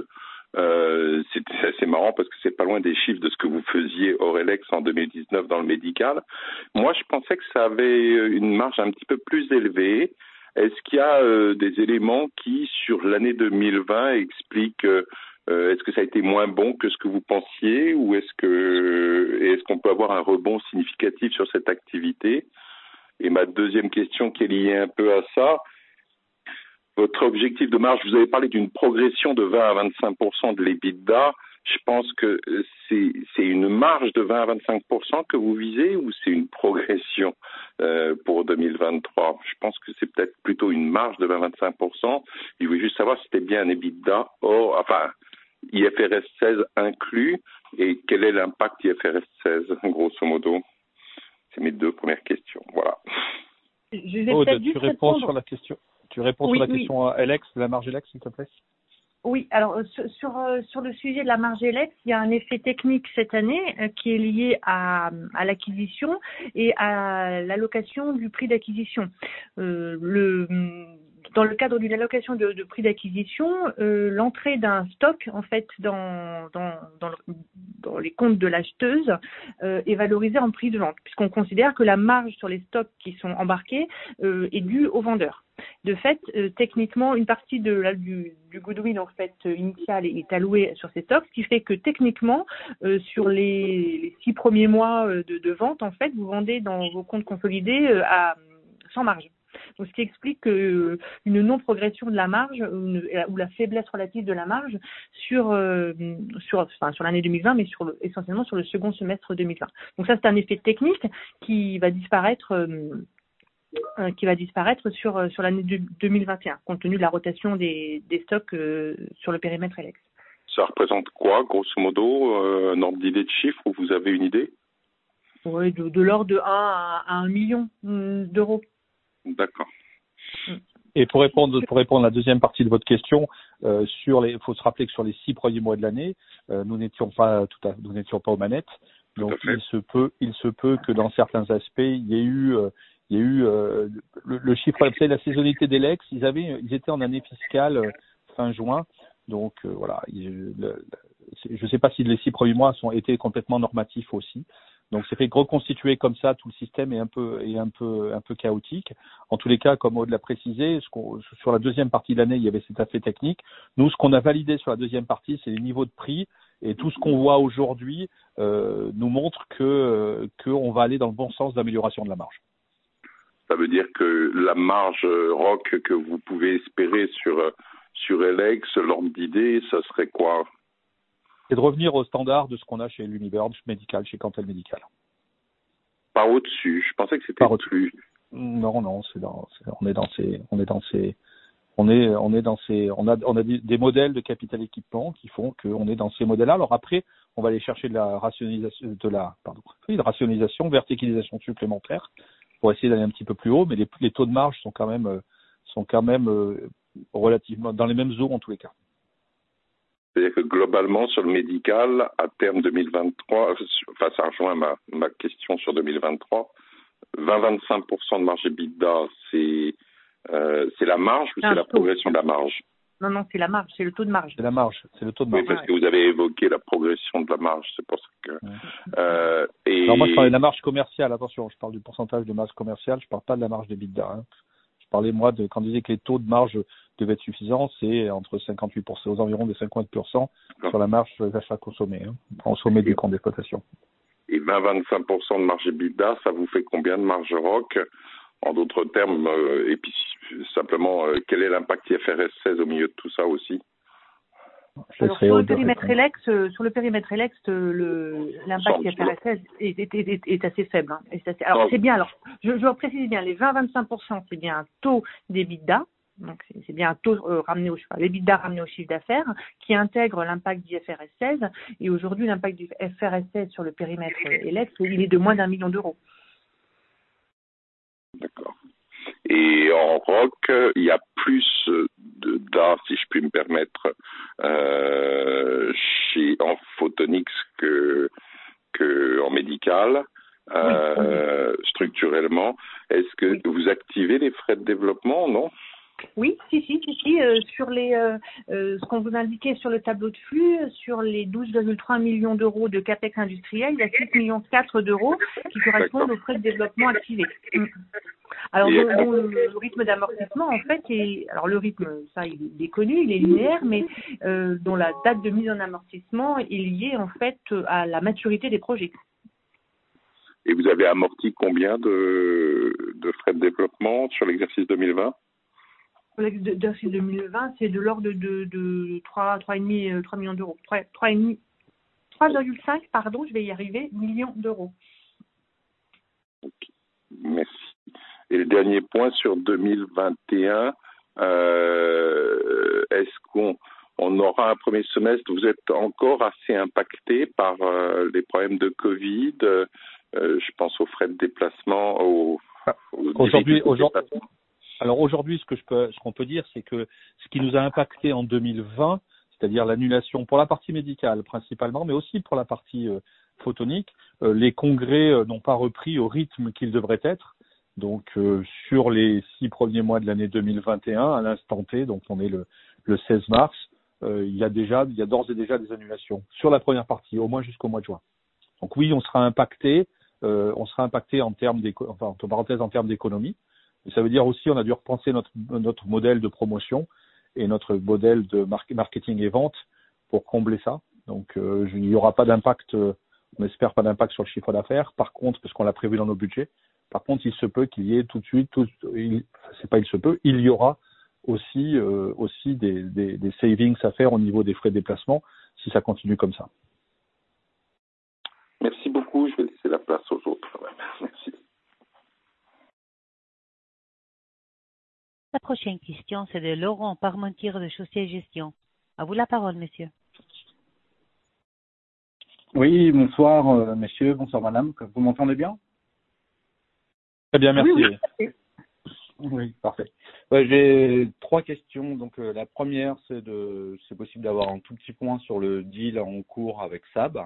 C'est assez marrant parce que c'est pas loin des chiffres de ce que vous faisiez hors Elex en 2019 dans le médical. Moi, je pensais que ça avait une marge un petit peu plus élevée. Est-ce qu'il y a des éléments qui, sur l'année 2020, expliquent est-ce que ça a été moins bon que ce que vous pensiez ou est-ce qu'on peut avoir un rebond significatif sur cette activité? Et ma deuxième question qui est liée un peu à ça, votre objectif de marge, vous avez parlé d'une progression de 20 à 25% de l'EBITDA. Je pense que c'est une marge de 20 à 25% que vous visez ou c'est une progression pour 2023? Je pense que c'est peut-être plutôt une marge de 20 à 25%. Je voulais juste savoir si c'était bien un EBITDA IFRS 16 inclus et quel est l'impact IFRS 16, grosso modo. C'est mes deux premières questions. Voilà. Je vais peut-être juste répondre sur la question. Tu réponds sur la question à Elex, la marge Elex, s'il te plaît? Oui, alors sur le sujet de la marge Elex, il y a un effet technique cette année qui est lié à l'acquisition et à l'allocation du prix d'acquisition. Dans le cadre d'une allocation de prix d'acquisition, l'entrée d'un stock en fait dans les comptes de l'acheteuse est valorisée en prix de vente, puisqu'on considère que la marge sur les stocks qui sont embarqués est due au vendeur. De fait, techniquement, une partie du goodwill en fait initial est allouée sur ces stocks, ce qui fait que techniquement, sur les 6 premiers mois de vente, en fait, vous vendez dans vos comptes consolidés sans marge. Donc, ce qui explique une non-progression de la marge ou la faiblesse relative de la marge sur l'année 2020, mais essentiellement sur le second semestre 2020. Donc ça, c'est un effet technique qui va disparaître sur l'année 2021, compte tenu de la rotation des stocks sur le périmètre Elex. Ça représente quoi, grosso modo, un ordre d'idée de chiffre, ou vous avez une idée? Oui, de l'ordre de 1 à 1 million d'euros. D'accord. Et pour répondre à la deuxième partie de votre question, il faut se rappeler que sur les 6 premiers mois de l'année, nous n'étions pas aux manettes. Donc il se peut que dans certains aspects, il y ait eu le chiffre, la saisonnalité d'Elex, ils étaient en année fiscale fin juin. Donc voilà, je ne sais pas si les 6 premiers mois ont été complètement normatifs aussi. Donc c'est fait reconstituer comme ça, tout le système est un peu chaotique. En tous les cas, comme Aude l'a précisé, sur la deuxième partie de l'année, il y avait cet aspect technique. Nous, ce qu'on a validé sur la deuxième partie, c'est les niveaux de prix, et tout ce qu'on voit aujourd'hui nous montre qu'on va aller dans le bon sens d'amélioration de la marge. Ça veut dire que la marge ROC que vous pouvez espérer sur Elex, l'ordre d'idée, ça serait quoi? C'est de revenir au standard de ce qu'on a chez Luniberge Médical, chez Cantel Médical. Pas au-dessus. Je pensais que c'était au-dessus. Non, on a des modèles de capital équipement qui font qu'on est dans ces modèles-là. Alors après, on va aller chercher de la rationalisation, verticalisation supplémentaire pour essayer d'aller un petit peu plus haut, mais les taux de marge sont quand même relativement dans les mêmes eaux en tous les cas. C'est-à-dire que globalement, sur le médical, à terme 2023, ça rejoint ma question sur 2023, 20-25% de marge EBITDA, c'est la marge ou c'est la progression de la marge? Non, c'est la marge, c'est le taux de marge. C'est le taux de marge. Oui, parce que vous avez évoqué la progression de la marge, c'est pour ça que... Alors moi, je parlais de la marge commerciale, attention, je parle du pourcentage de marge commerciale, je parle pas de la marge d'EBITDA. Hein. Je parlais, moi, quand on disait que les taux de marge devaient être suffisants, c'est entre 58%, aux environs de 50% sur la marge sur les achats consommés, au sommet du compte d'exploitation. Et 20-25% de marge EBITDA, ça vous fait combien de marge ROC? En d'autres termes, et puis simplement, quel est l'impact IFRS 16 au milieu de tout ça aussi? Alors, sur le périmètre Elex, l'impact IFRS 16 est assez faible. Hein. Alors, c'est bien, je précise bien, les 20-25%, c'est bien un taux d'EBITDA, donc c'est bien un taux l'EBITDA ramené au chiffre d'affaires, qui intègre l'impact d'IFRS 16, et aujourd'hui, l'impact du IFRS 16 sur le périmètre Elex, il est de moins d'1 million d'euros. D'accord. Et en ROC, il y a plus d'art, si je puis me permettre, en photonics que en médical, structurellement. Est-ce que vous activez les frais de développement, non? Oui, si. Sur ce qu'on vous indiquait sur le tableau de flux, sur les 12,3 millions d'euros de capex industriel, il y a 6,4 millions d'euros qui correspondent aux frais de développement activés. Alors, dont le rythme d'amortissement, en fait, alors le rythme, ça, il est connu, il est linéaire, mais dont la date de mise en amortissement est liée, en fait, à la maturité des projets. Et vous avez amorti combien de frais de développement sur l'exercice 2020? L'exercice 2020, c'est de l'ordre de 3,5 millions d'euros. 3,5, pardon, je vais y arriver, millions d'euros. Okay. Merci. Et le dernier point sur 2021, est-ce qu'on aura un premier semestre? Vous êtes encore assez impacté par les problèmes de Covid. Je pense aux frais de déplacement, Aujourd'hui, ce qu'on peut dire, c'est que ce qui nous a impacté en 2020, c'est-à-dire l'annulation pour la partie médicale principalement, mais aussi pour la partie photonique, les congrès n'ont pas repris au rythme qu'ils devraient être. Donc, sur les 6 premiers mois de l'année 2021, à l'instant T, donc on est le 16 mars, il y a d'ores et déjà des annulations sur la première partie, au moins jusqu'au mois de juin. Donc oui, on sera impacté en termes entre parenthèses en termes d'économie. Et ça veut dire aussi on a dû repenser notre modèle de promotion et notre modèle de marketing et vente pour combler ça. Donc il n'y aura pas d'impact, on espère pas d'impact sur le chiffre d'affaires. Par contre, parce qu'on l'a prévu dans nos budgets, par contre, il se peut qu'il y ait tout de suite, il y aura aussi des savings à faire au niveau des frais de déplacement si ça continue comme ça. Merci beaucoup. Je vais laisser la place aux autres. Merci. La prochaine question, c'est de Laurent Parmentier de Chaussée Gestion. À vous la parole, monsieur. Oui, bonsoir, messieurs, bonsoir, madame. Vous m'entendez bien? Très bien, merci. Oui, parfait. J'ai 3 questions. Donc, la première, c'est possible d'avoir un tout petit point sur le deal en cours avec SAB.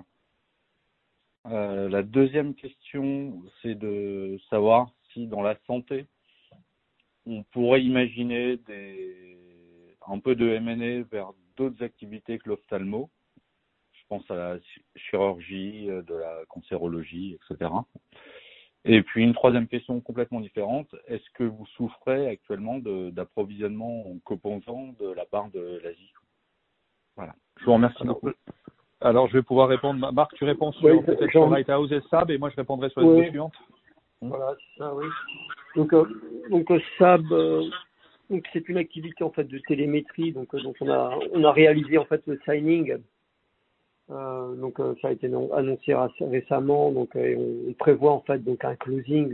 La deuxième question, c'est de savoir si dans la santé, on pourrait imaginer un peu de M&A vers d'autres activités que l'ophtalmo. Je pense à la chirurgie, de la cancérologie, etc. Et puis une troisième question complètement différente, est-ce que vous souffrez actuellement d'approvisionnement en composants de la part de l'Asie? Voilà. Je vous remercie beaucoup. Alors, je vais pouvoir répondre. Marc, tu réponds sur Lighthouse et SAB, et moi je répondrai sur les deux suivantes. Voilà, c'est ça, oui. Donc SAB, donc c'est une activité en fait de télémétrie, donc on a réalisé en fait le signing. Donc ça a été annoncé récemment, donc on prévoit en fait donc un closing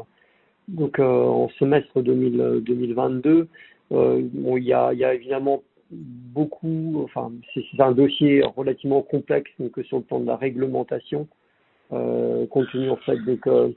en semestre 2022. Il y a évidemment c'est un dossier relativement complexe donc sur le plan de la réglementation, compte tenu en fait de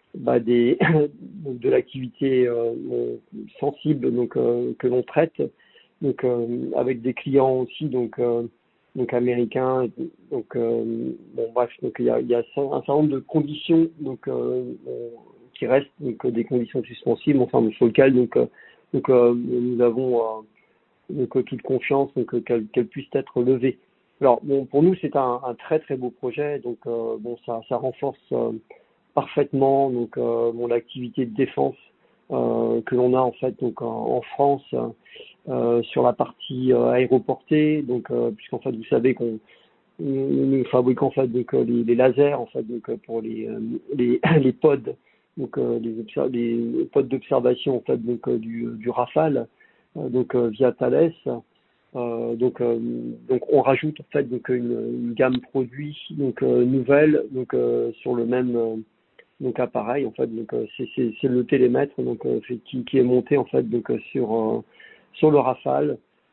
l'activité sensible que l'on traite, avec des clients aussi donc américains, donc il y a un certain nombre de conditions qui restent des conditions suspensibles, sur lesquelles nous avons toute confiance qu'elle puisse être levée. Alors pour nous c'est un très très beau projet, donc ça renforce parfaitement l'activité de défense que l'on a en fait en France sur la partie aéroportée, puisqu'en fait vous savez qu'on nous fabriquons en fait les lasers en fait pour les pods, les pods d'observation en fait du Rafale, via Thales. On rajoute en fait une gamme produit nouvelle sur le même appareil en fait, c'est le télémètre qui est monté en fait sur le Rafale,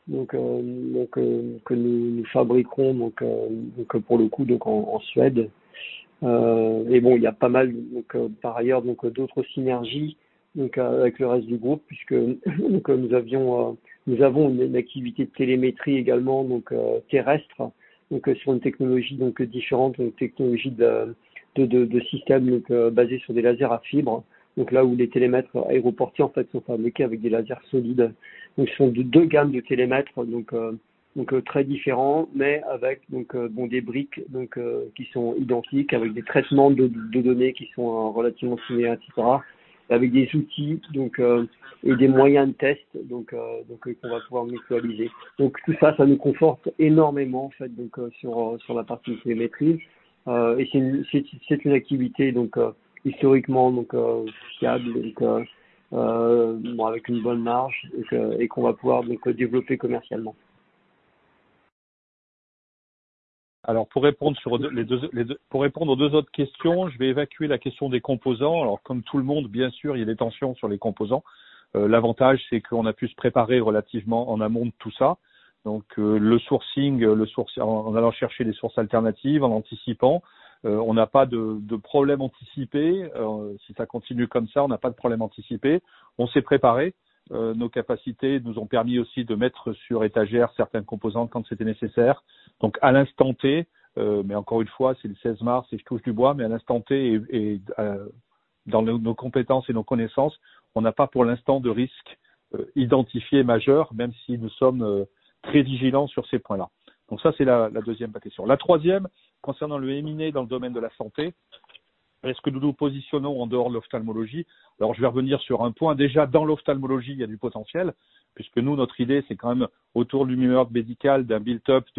que nous fabriquerons pour le coup en Suède. Et il y a pas mal par ailleurs d'autres synergies avec le reste du groupe, puisque nous avons une activité de télémétrie également terrestre, sur une technologie différente, une technologie de système basé sur des lasers à fibres, Donc là où les télémètres aéroportiers en fait sont fabriqués avec des lasers solides. Donc ce sont deux gammes de télémètres donc très différents, mais avec des briques qui sont identiques, avec des traitements de données qui sont relativement similaires, etc. Avec des outils et des moyens de test qu'on va pouvoir mutualiser. Donc tout ça, ça nous conforte énormément en fait sur la partie télémétrie. Et c'est une activité historiquement fiable avec une bonne marge et qu'on va pouvoir développer commercialement. Alors pour répondre pour répondre aux deux autres questions, je vais évacuer la question des composants. Alors comme tout le monde, bien sûr, il y a des tensions sur les composants. L'avantage, c'est qu'on a pu se préparer relativement en amont de tout ça. Donc le sourcing, en allant chercher des sources alternatives, en anticipant, on n'a pas de problème anticipé. Si ça continue comme ça, on n'a pas de problème anticipé. On s'est préparé. Nos capacités nous ont permis aussi de mettre sur étagère certains composants quand c'était nécessaire. Donc à l'instant T, mais encore une fois, c'est le 16 mars et je touche du bois, mais à l'instant T et dans nos compétences et nos connaissances, on n'a pas pour l'instant de risque identifié majeur, même si nous sommes très vigilants sur ces points-là. Donc ça, c'est la deuxième question. La troisième, concernant le M&A dans le domaine de la santé, est-ce que nous nous positionnons en dehors de l'ophtalmologie? Alors, je vais revenir sur un point. Déjà, dans l'ophtalmologie, il y a du potentiel, puisque nous, notre idée, c'est quand même autour du numéro médical, d'un build-up de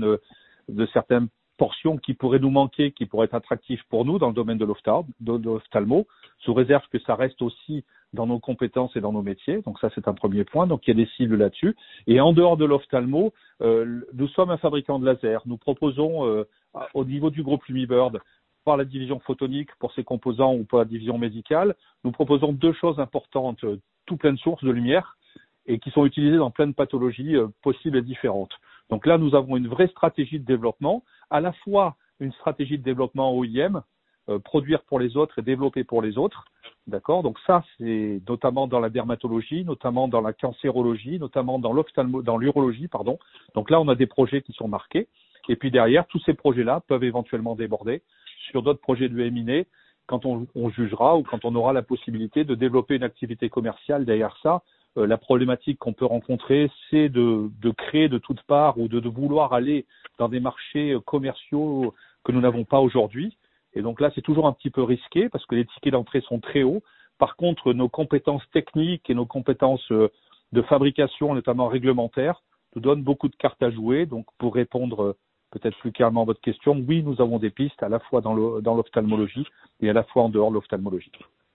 certaines portions qui pourraient nous manquer, qui pourraient être attractives pour nous dans le domaine de l'ophtalmo, sous réserve que ça reste aussi dans nos compétences et dans nos métiers. Donc ça, c'est un premier point. Donc, il y a des cibles là-dessus. Et en dehors de l'ophtalmo, nous sommes un fabricant de laser. Nous proposons, au niveau du groupe Lumibird, par la division photonique pour ses composants ou par la division médicale, nous proposons deux choses importantes, tout plein de sources de lumière et qui sont utilisées dans plein de pathologies possibles et différentes. Donc là, nous avons une vraie stratégie de développement, à la fois une stratégie de développement OIM, produire pour les autres et développer pour les autres. D'accord? Donc ça, c'est notamment dans la dermatologie, notamment dans la cancérologie, notamment dans l'urologie, pardon. Donc là, on a des projets qui sont marqués. Et puis derrière, tous ces projets-là peuvent éventuellement déborder sur d'autres projets de M&A quand on jugera ou quand on aura la possibilité de développer une activité commerciale derrière ça. La problématique qu'on peut rencontrer, c'est de créer de toutes parts ou de vouloir aller dans des marchés commerciaux que nous n'avons pas aujourd'hui. Et donc là, c'est toujours un petit peu risqué parce que les tickets d'entrée sont très hauts. Par contre, nos compétences techniques et nos compétences de fabrication, notamment réglementaires, nous donnent beaucoup de cartes à jouer. Donc, pour répondre peut-être plus clairement à votre question, oui, nous avons des pistes à la fois dans l'ophtalmologie et à la fois en dehors de l'ophtalmologie.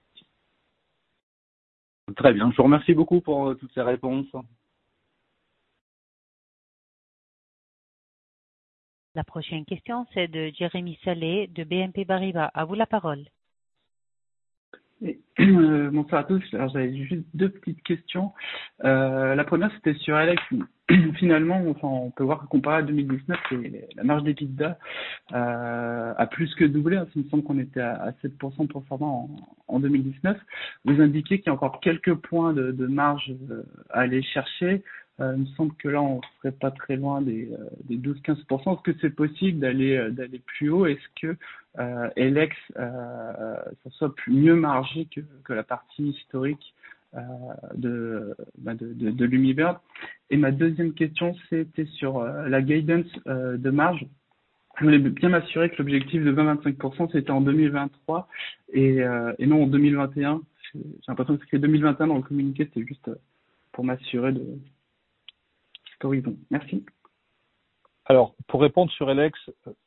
Très bien, je vous remercie beaucoup pour toutes ces réponses. La prochaine question, c'est de Jérémy Salé de BNP Paribas. À vous la parole. Bonsoir à tous. Alors, j'avais juste deux petites questions. La première, c'était sur Alex. Finalement, on peut voir que comparé à 2019, la marge d'EBITDA a plus que doublé. Il me semble qu'on était à 7% pour ça en 2019. Vous indiquez qu'il y a encore quelques points de marge à aller chercher. Il me semble que là, on serait pas très loin des 12-15%. Est-ce que c'est possible d'aller plus haut? Est-ce que Elex, ça soit mieux margé que la partie historique de Lumibird? Et ma deuxième question, c'était sur la guidance de marge. Je voulais bien m'assurer que l'objectif de 20-25%, c'était en 2023 et non en 2021. J'ai l'impression que c'était 2021 dans le communiqué, c'était juste pour m'assurer de cet horizon. Merci. Alors, pour répondre sur Elex,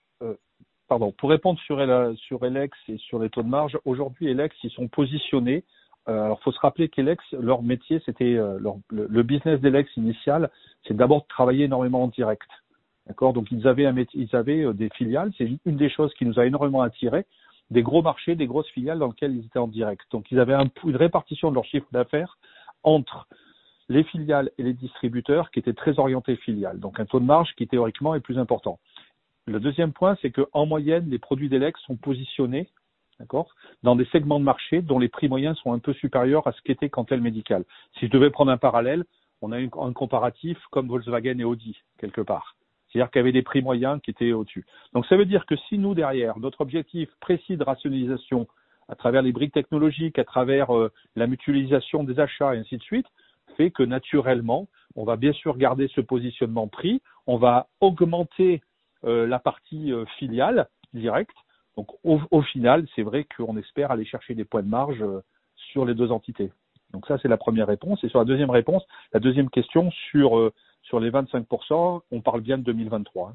sur Elex et sur les taux de marge, aujourd'hui, Elex, ils sont positionnés. Alors, faut se rappeler qu'Elex, leur métier, c'était le business d'Elex initial, c'est d'abord de travailler énormément en direct. D'accord? Donc, ils avaient des filiales. C'est une des choses qui nous a énormément attirés, des gros marchés, des grosses filiales dans lesquelles ils étaient en direct. Donc, ils avaient une répartition de leur chiffre d'affaires entre les filiales et les distributeurs qui étaient très orientés filiales. Donc, un taux de marge qui, théoriquement, est plus important. Le deuxième point, c'est qu'en moyenne, les produits d'Elex sont positionnés, d'accord, dans des segments de marché dont les prix moyens sont un peu supérieurs à ce qu'était Cantel Medical. Si je devais prendre un parallèle, on a un comparatif comme Volkswagen et Audi, quelque part. C'est-à-dire qu'il y avait des prix moyens qui étaient au-dessus. Donc, ça veut dire que si nous, derrière, notre objectif précis de rationalisation à travers les briques technologiques, à travers la mutualisation des achats et ainsi de suite, fait que naturellement, on va bien sûr garder ce positionnement prix, on va augmenter la partie filiale directe. Donc au final, c'est vrai qu'on espère aller chercher des points de marge sur les deux entités. Donc ça, c'est la première réponse. Et sur la deuxième réponse, la deuxième question sur les 25%, on parle bien de 2023.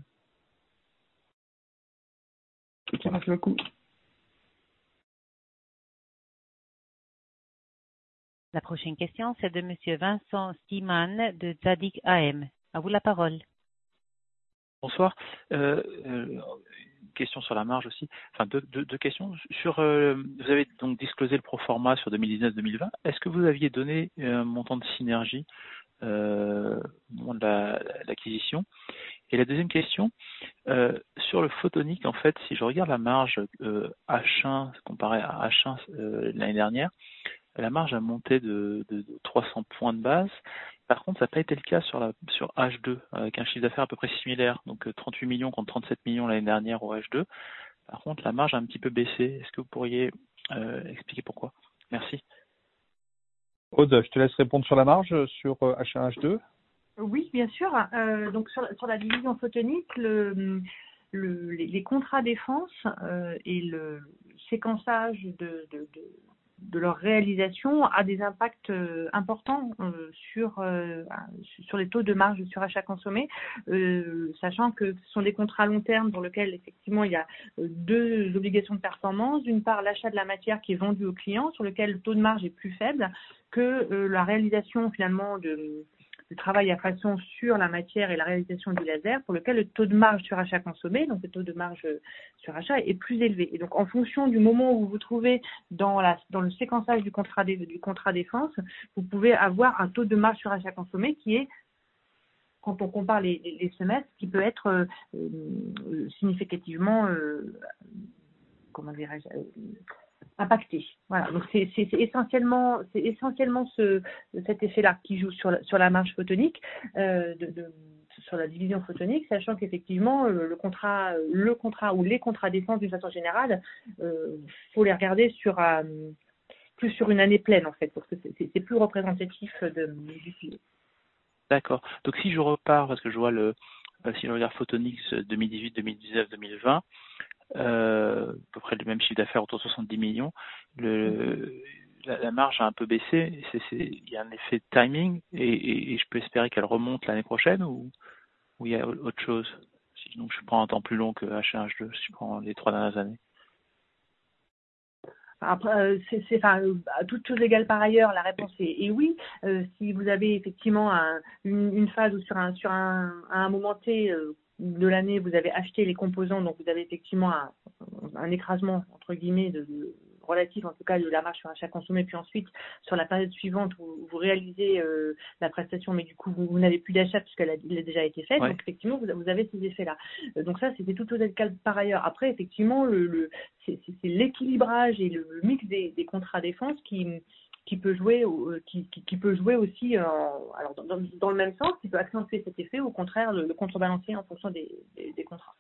Ok, merci beaucoup. La prochaine question, c'est de Monsieur Vincent Stiman de Zadig AM. À vous la parole. Bonsoir. Question sur la marge aussi. Enfin, deux questions. Vous avez donc disclosé le proforma sur 2019-2020. Est-ce que vous aviez donné un montant de synergie au moment de l'acquisition? Et la deuxième question, sur le photonique, en fait, si je regarde la marge H1 comparée à H1 l'année dernière, la marge a monté de 300 points de base. Par contre, ça n'a pas été le cas sur H2, avec un chiffre d'affaires à peu près similaire, donc 38 millions contre 37 millions l'année dernière au H2. Par contre, la marge a un petit peu baissé. Est-ce que vous pourriez expliquer pourquoi? Merci. Aude, je te laisse répondre sur la marge, sur H1, H2. Oui, bien sûr. Donc sur la division photonique, les contrats défense et le séquençage de leur réalisation a des impacts importants sur les taux de marge sur achat consommé, sachant que ce sont des contrats à long terme pour lesquels effectivement il y a deux obligations de performance. D'une part, l'achat de la matière qui est vendue au client, sur lequel le taux de marge est plus faible que la réalisation finalement du travail à façon sur la matière et la réalisation du laser, pour lequel le taux de marge sur achat consommé, donc le taux de marge sur achat, est plus élevé. Et donc, en fonction du moment où vous vous trouvez dans le séquençage du contrat défense, vous pouvez avoir un taux de marge sur achat consommé qui est, quand on compare les semestres, qui peut être significativement, comment dirais-je, impacté. Voilà. Donc c'est essentiellement cet effet-là qui joue sur la marge photonique, sur la division photonique, sachant qu'effectivement le contrat ou les contrats défense d'une façon générale, faut les regarder plus sur une année pleine en fait, parce que c'est plus représentatif du sujet. D'accord. Donc si je repars, parce que je vois si je regarde Photonics 2018, 2019, 2020, à peu près le même chiffre d'affaires, autour de 70 millions, la marge a un peu baissé. Il y a un effet de timing et je peux espérer qu'elle remonte l'année prochaine ou il y a autre chose? Donc je prends un temps plus long que H1, H2, si je prends les 3 dernières années. Après, à toutes choses égales par ailleurs, la réponse est oui. Si vous avez effectivement une phase où sur un moment T de l'année, vous avez acheté les composants, donc vous avez effectivement un écrasement, entre guillemets, relatif en tout cas de la marge sur achat consommé, puis ensuite sur la période suivante où vous réalisez la prestation, mais du coup vous n'avez plus d'achat puisqu'elle a déjà été faite, ouais. Donc effectivement vous avez ces effets-là. Donc ça c'était tout autre cas par ailleurs. Après effectivement c'est l'équilibrage et le mix des contrats défense qui peut jouer aussi alors dans le même sens, qui peut accentuer cet effet, ou au contraire le contrebalancer en fonction des contrats.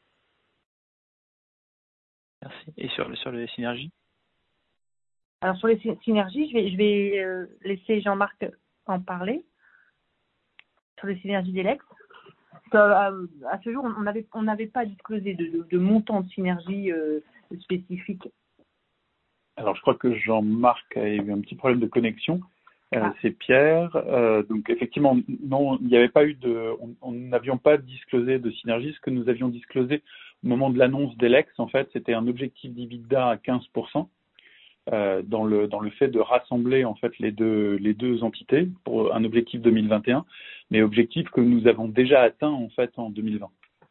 Merci. Et sur les synergies? Alors sur les synergies, je vais laisser Jean-Marc en parler. Sur les synergies d'Elex. À ce jour, on n'avait pas disclosé de montant de synergie spécifique. Alors je crois que Jean-Marc a eu un petit problème de connexion. C'est Pierre. Donc effectivement, non, il n'y avait pas eu on n'avions pas disclosé de synergie. Ce que nous avions disclosé au moment de l'annonce d'Elex, en fait, c'était un objectif d'EBITDA à 15%. Dans le fait de rassembler en fait les deux entités pour un objectif 2021, mais objectif que nous avons déjà atteint en fait en 2020.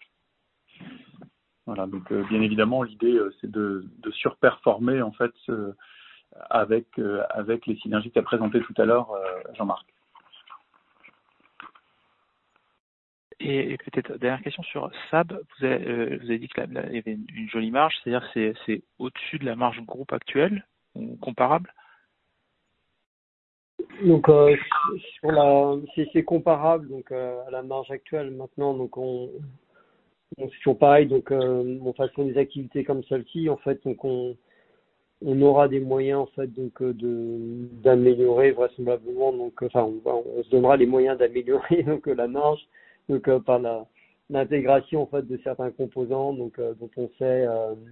Voilà, donc bien évidemment l'idée c'est de surperformer en fait avec les synergies qu'a présenté tout à l'heure Jean-Marc. Et peut-être dernière question sur SAB, vous avez dit qu'il y avait une jolie marge, c'est-à-dire c'est au-dessus de la marge groupe actuelle ou comparable? Donc c'est comparable donc à la marge actuelle maintenant. Donc c'est toujours pareil. Donc en façon des activités comme celle-ci, en fait, donc on aura des moyens en fait donc d'améliorer vraisemblablement donc on se donnera les moyens d'améliorer donc la marge donc par l'intégration en fait de certains composants donc dont on sait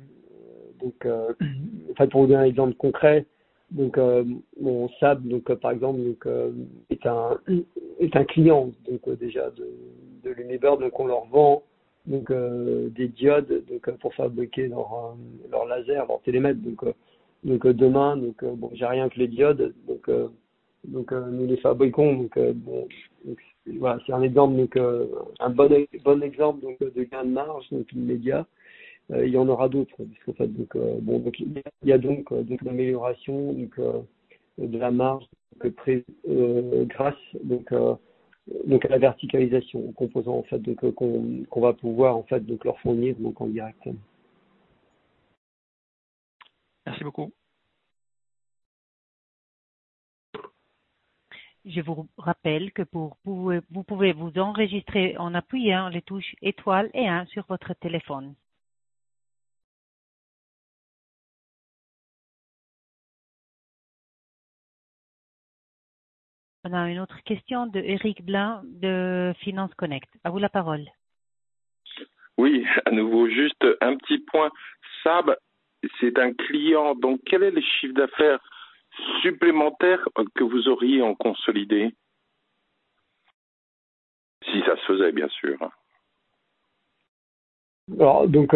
en fait pour vous donner un exemple concret donc mon SAB donc par exemple donc est un client donc déjà de l'Unilever, donc on leur vend donc des diodes donc pour fabriquer leur laser, leur télémètre donc demain donc bon j'ai rien que les diodes donc nous les fabriquons donc voilà c'est un exemple donc un bon exemple donc de gain de marge donc immédiat. Il y en aura d'autres puisqu'en fait donc donc il y a donc l'amélioration donc de la marge grâce donc à la verticalisation aux composants en fait donc qu'on va pouvoir en fait donc leur fournir donc en direct. Merci beaucoup. Je vous rappelle que vous pouvez vous enregistrer en appuyant les touches étoile et 1 sur votre téléphone. On a une autre question de Eric Blin de Finance Connect. À vous la parole. Oui, à nouveau, juste un petit point. SAB, c'est un client, donc quel est le chiffre d'affaires supplémentaire que vous auriez en consolidé? Si ça se faisait, bien sûr. Alors donc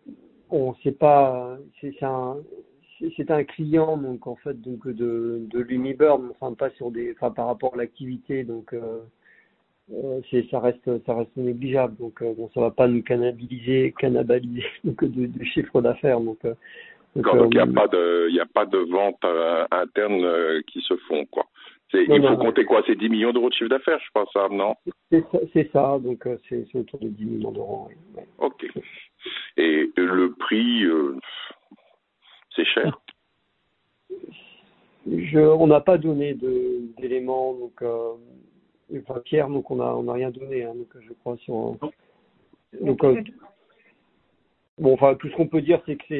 c'est un client donc en fait donc de l'Unilever, enfin pas sur par rapport à l'activité donc ça reste négligeable donc bon ça va pas nous cannibaliser donc de chiffre d'affaires donc il n'y a pas de vente interne qui se font quoi. Il faut compter quoi? C'est 10 millions d'euros de chiffre d'affaires, je pense, ça, non? C'est ça, donc c'est autour de 10 millions d'euros. Oui. Ok. Et le prix, c'est cher? On n'a pas donné d'éléments, donc Pierre, donc on a rien donné, hein, donc je crois sur. Donc bon, enfin tout ce qu'on peut dire, c'est que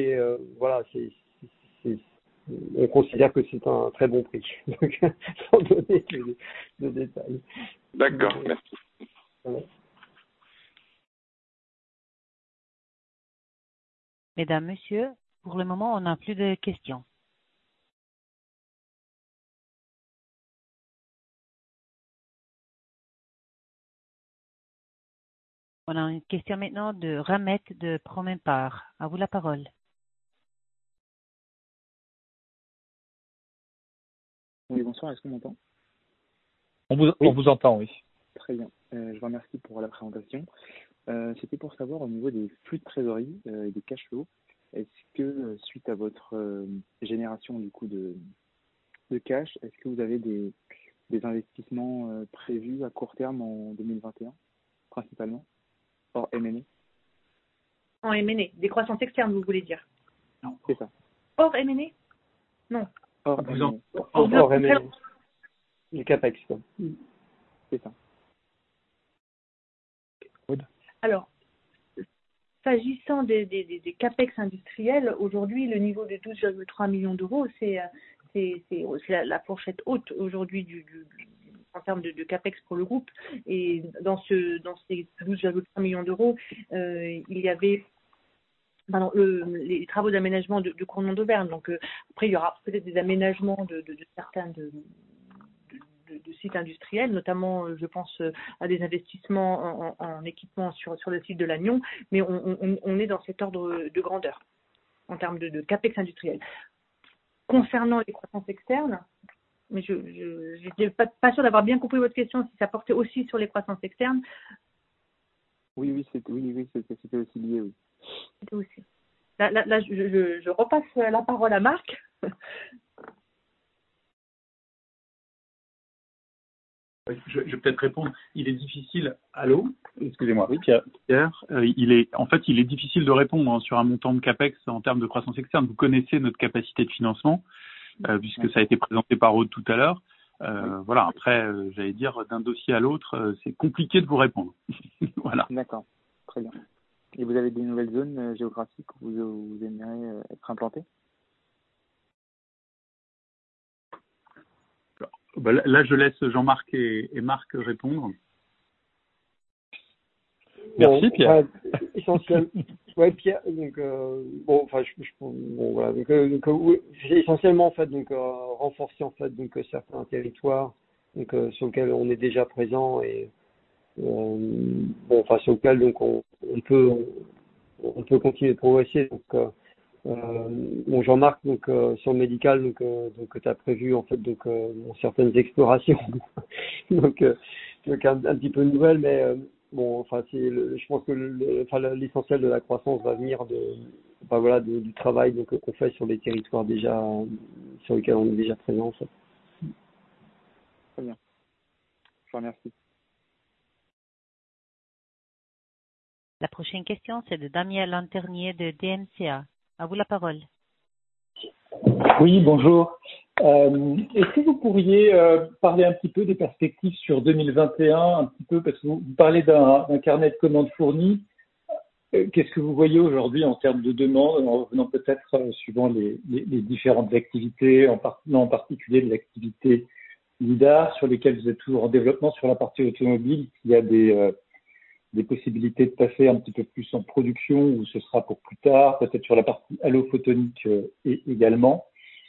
on considère que c'est un très bon prix, donc, sans donner de détails. D'accord, merci. Voilà. Mesdames, Messieurs, pour le moment, on n'a plus de questions. On a une question maintenant de Ramet de Promempar. À vous la parole. Oui, bonsoir, est-ce qu'on m'entend? On vous entend, oui. Très bien. Je vous remercie pour la présentation. C'était pour savoir au niveau des flux de trésorerie et des cash flows, est-ce que suite à votre génération du coup de cash, est-ce que vous avez des investissements prévus à court terme en 2021, principalement, hors M&A? En M&A, des croissances externes, vous voulez dire? Non, c'est ça. Hors M&A? Non. Hors M&A. Les CAPEX, quoi. C'est ça. Alors, s'agissant des CAPEX industriels, aujourd'hui, le niveau de 12,3 millions d'euros, c'est la fourchette haute aujourd'hui en termes de CAPEX pour le groupe. Et dans ces 12,3 millions d'euros, il y avait les travaux d'aménagement de Cournon d'Auvergne. Donc, après, il y aura peut-être des aménagements de certains de sites industriels, notamment je pense à des investissements en équipement sur le site de Lannion, mais on est dans cet ordre de grandeur en termes de CAPEX industriel. Concernant les croissances externes, mais je n'étais pas sûre d'avoir bien compris votre question, si ça portait aussi sur les croissances externes. Oui, c'était aussi lié, oui. C'était aussi. Là, je repasse la parole à Marc. Je vais peut-être répondre. Il est difficile. Allô? Excusez-moi. Oui, Pierre. Il est difficile de répondre sur un montant de CAPEX en termes de croissance externe. Vous connaissez notre capacité de financement, puisque ça a été présenté par Aude tout à l'heure. Voilà. Après, j'allais dire, d'un dossier à l'autre, c'est compliqué de vous répondre. Voilà. D'accord. Très bien. Et vous avez des nouvelles zones géographiques où vous aimeriez être implanté? Là, je laisse Jean-Marc et Marc répondre. Merci Pierre. Essentiellement, ouais Pierre. Donc voilà. Oui, c'est essentiellement en fait renforcer en fait certains territoires sur lesquels on est déjà présent et sur lesquels donc on peut continuer de progresser. Jean-Marc sur le médical tu as prévu en fait certaines explorations donc un petit peu nouvelles, mais je pense que l'essentiel de la croissance va venir du travail qu'on fait sur les territoires déjà sur lesquels on est déjà présent en fait. Très bien. Je vous remercie. La prochaine question, c'est de Damien Lanternier de DMCA. À vous la parole. Oui, bonjour. Est-ce que vous pourriez parler un petit peu des perspectives sur 2021, un petit peu, parce que vous parlez d'un carnet de commandes fourni. Qu'est-ce que vous voyez aujourd'hui en termes de demande, en revenant peut-être suivant les différentes activités, en particulier les activités LIDAR, sur lesquelles vous êtes toujours en développement sur la partie automobile, il y a des possibilités de passer un petit peu plus en production, ou ce sera pour plus tard, peut-être sur la partie allophotonique également.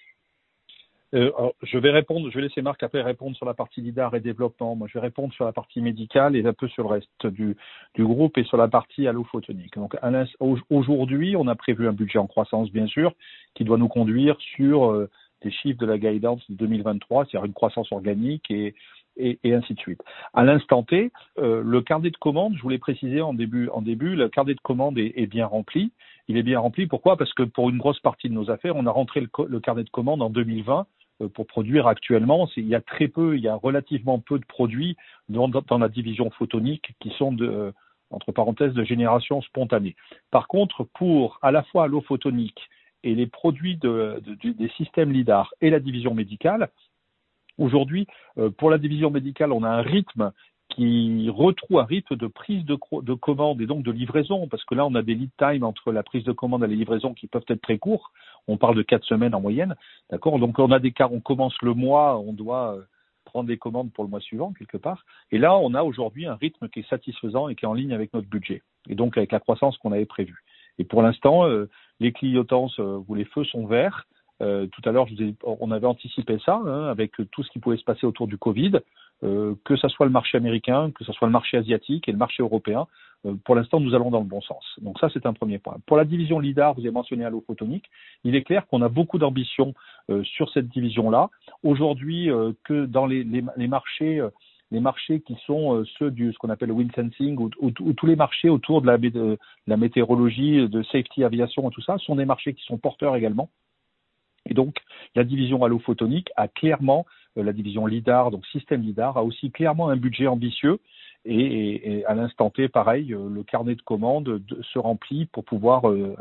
Alors, je vais laisser Marc après répondre sur la partie LIDAR et développement. Moi, je vais répondre sur la partie médicale et un peu sur le reste du groupe et sur la partie allophotonique. Donc, aujourd'hui, on a prévu un budget en croissance, bien sûr, qui doit nous conduire sur des chiffres de la guidance de 2023, c'est-à-dire une croissance organique et ainsi de suite. À l'instant T, le carnet de commandes, je voulais préciser en début, le carnet de commandes est bien rempli. Il est bien rempli. Pourquoi? Parce que pour une grosse partie de nos affaires, on a rentré le carnet de commandes en 2020 pour produire actuellement. Il y a relativement peu de produits dans la division photonique qui sont entre parenthèses de génération spontanée. Par contre, pour à la fois allophotonique et les produits des systèmes LIDAR et la division médicale, aujourd'hui, pour la division médicale, on a un rythme qui retrouve un rythme de prise de commande et donc de livraison, parce que là, on a des lead time entre la prise de commande et les livraisons qui peuvent être très courts. On parle de 4 semaines en moyenne, d'accord? Donc, on a des cas, on commence le mois, on doit prendre des commandes pour le mois suivant, quelque part. Et là, on a aujourd'hui un rythme qui est satisfaisant et qui est en ligne avec notre budget, et donc avec la croissance qu'on avait prévue. Et pour l'instant, les clignotances où les feux sont verts. Tout à l'heure, on avait anticipé ça, avec tout ce qui pouvait se passer autour du Covid, que ce soit le marché américain, que ce soit le marché asiatique et le marché européen. Pour l'instant, nous allons dans le bon sens. Donc ça, c'est un premier point. Pour la division LIDAR, vous avez mentionné allophotonique. Il est clair qu'on a beaucoup d'ambition sur cette division-là. Aujourd'hui, que dans les marchés qui sont ceux ce qu'on appelle le wind sensing, ou tous les marchés autour de la météorologie, de safety aviation et tout ça, sont des marchés qui sont porteurs également. Et donc, la division allophotonique a clairement, la division LIDAR, donc système LIDAR, a aussi clairement un budget ambitieux. Et à l'instant T, pareil, le carnet de commandes se remplit pour pouvoir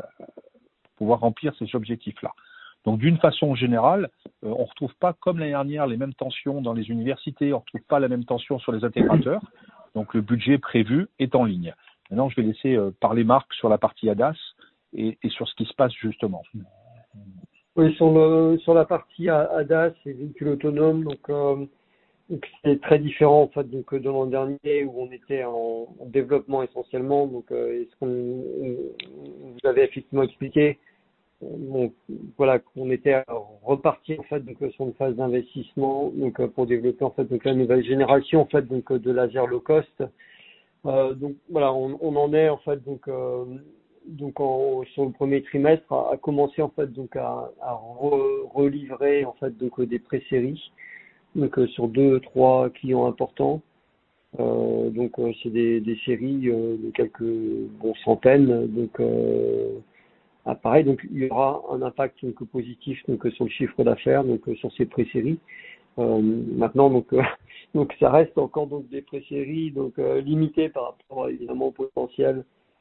remplir ces objectifs-là. Donc, d'une façon générale, on ne retrouve pas, comme l'année dernière, les mêmes tensions dans les universités, on ne retrouve pas la même tension sur les intégrateurs. Donc, le budget prévu est en ligne. Maintenant, je vais laisser parler Marc sur la partie ADAS et sur ce qui se passe justement. Oui, sur la partie ADAS et véhicules autonomes, donc c'est très différent en fait de l'an dernier où on était en développement essentiellement. Donc, ce qu'on vous avait effectivement expliqué, voilà, qu'on était reparti en fait sur une phase d'investissement, donc pour développer en fait la nouvelle génération en fait de laser low cost. Donc voilà, on en est en fait sur le premier trimestre à commencer en fait à relivrer en fait des pré-séries sur 2-3 clients importants. C'est des séries de quelques centaines. Pareil, donc il y aura un impact positif sur le chiffre d'affaires sur ces pré-séries. Maintenant donc ça reste encore des pré-séries limitées par rapport évidemment au potentiel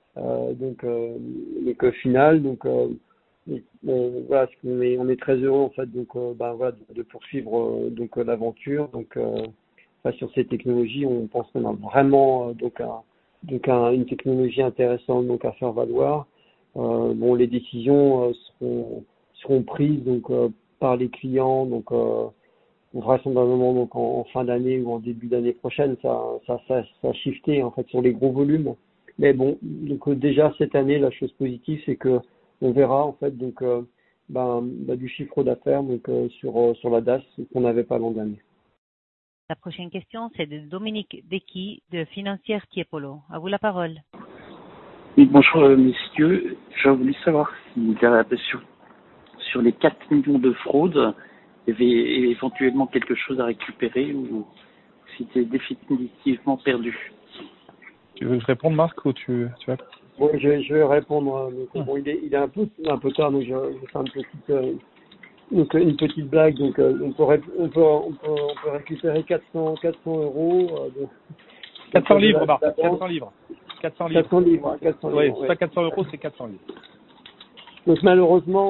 final. Voilà, on est très heureux en fait de poursuivre l'aventure. Sur ces technologies, on pense qu'on a vraiment une technologie intéressante à faire valoir. Les décisions seront prises par les clients vraisemblablement donc en fin d'année ou en début d'année prochaine, ça a shifté en fait sur les gros volumes. Mais bon, donc déjà cette année, la chose positive, c'est que on verra en fait donc du chiffre d'affaires donc sur la DAS qu'on n'avait pas l'an dernier. La prochaine question, c'est de Dominique Decky de Financière Tiepolo. À vous la parole. Oui, bonjour messieurs. J'aurais voulu savoir si sur les 4 millions de fraudes, il y avait éventuellement quelque chose à récupérer ou si c'était définitivement perdu. Tu veux répondre, Marc, ou tu vas... Bon, je vais répondre. Donc, bon, il est un peu tard, donc je vais faire une petite blague. Donc, on peut récupérer 400 euros. 400 livres, Marc. 400 livres. 400 livres. 400 livres. 400 livres. Oui, Ouais. c'est pas 400 euros, c'est 400 livres. Donc malheureusement,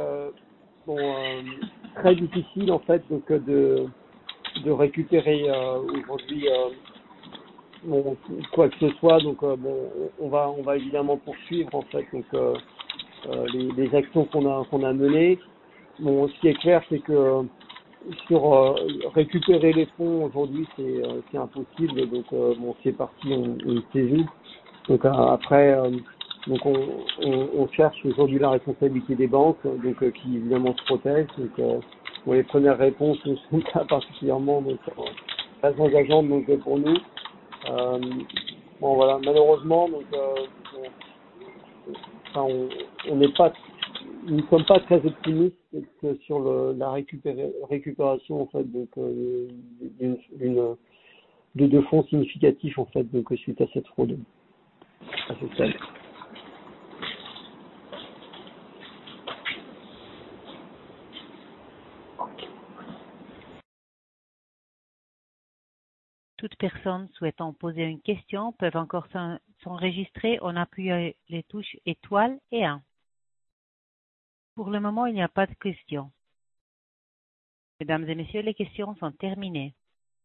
très difficile en fait donc de récupérer aujourd'hui quoi que ce soit. Donc on va évidemment poursuivre en fait donc les actions qu'on a menées. Bon, ce qui est clair, c'est que sur récupérer les fonds aujourd'hui, c'est impossible. Donc c'est parti, on saisit. Donc après. Donc on cherche aujourd'hui la responsabilité des banques, donc qui évidemment se protègent. Donc les premières réponses ne sont pas particulièrement très engageantes donc pour nous. Voilà, malheureusement donc nous ne sommes pas très optimistes sur la récupération en fait donc de fonds significatifs en fait donc suite à cette fraude à ce stade. Toute personne souhaitant poser une question peuvent encore s'enregistrer en appuyant les touches étoile et 1. Pour le moment, il n'y a pas de questions. Mesdames et messieurs, les questions sont terminées.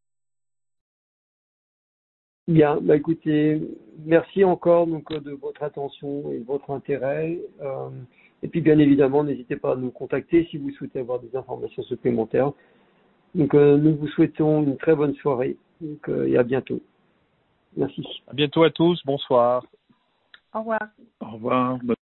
Bien, écoutez, merci encore donc de votre attention et de votre intérêt. Et puis bien évidemment, n'hésitez pas à nous contacter si vous souhaitez avoir des informations supplémentaires. Donc nous vous souhaitons une très bonne soirée et à bientôt. Merci. À bientôt à tous. Bonsoir. Au revoir. Au revoir.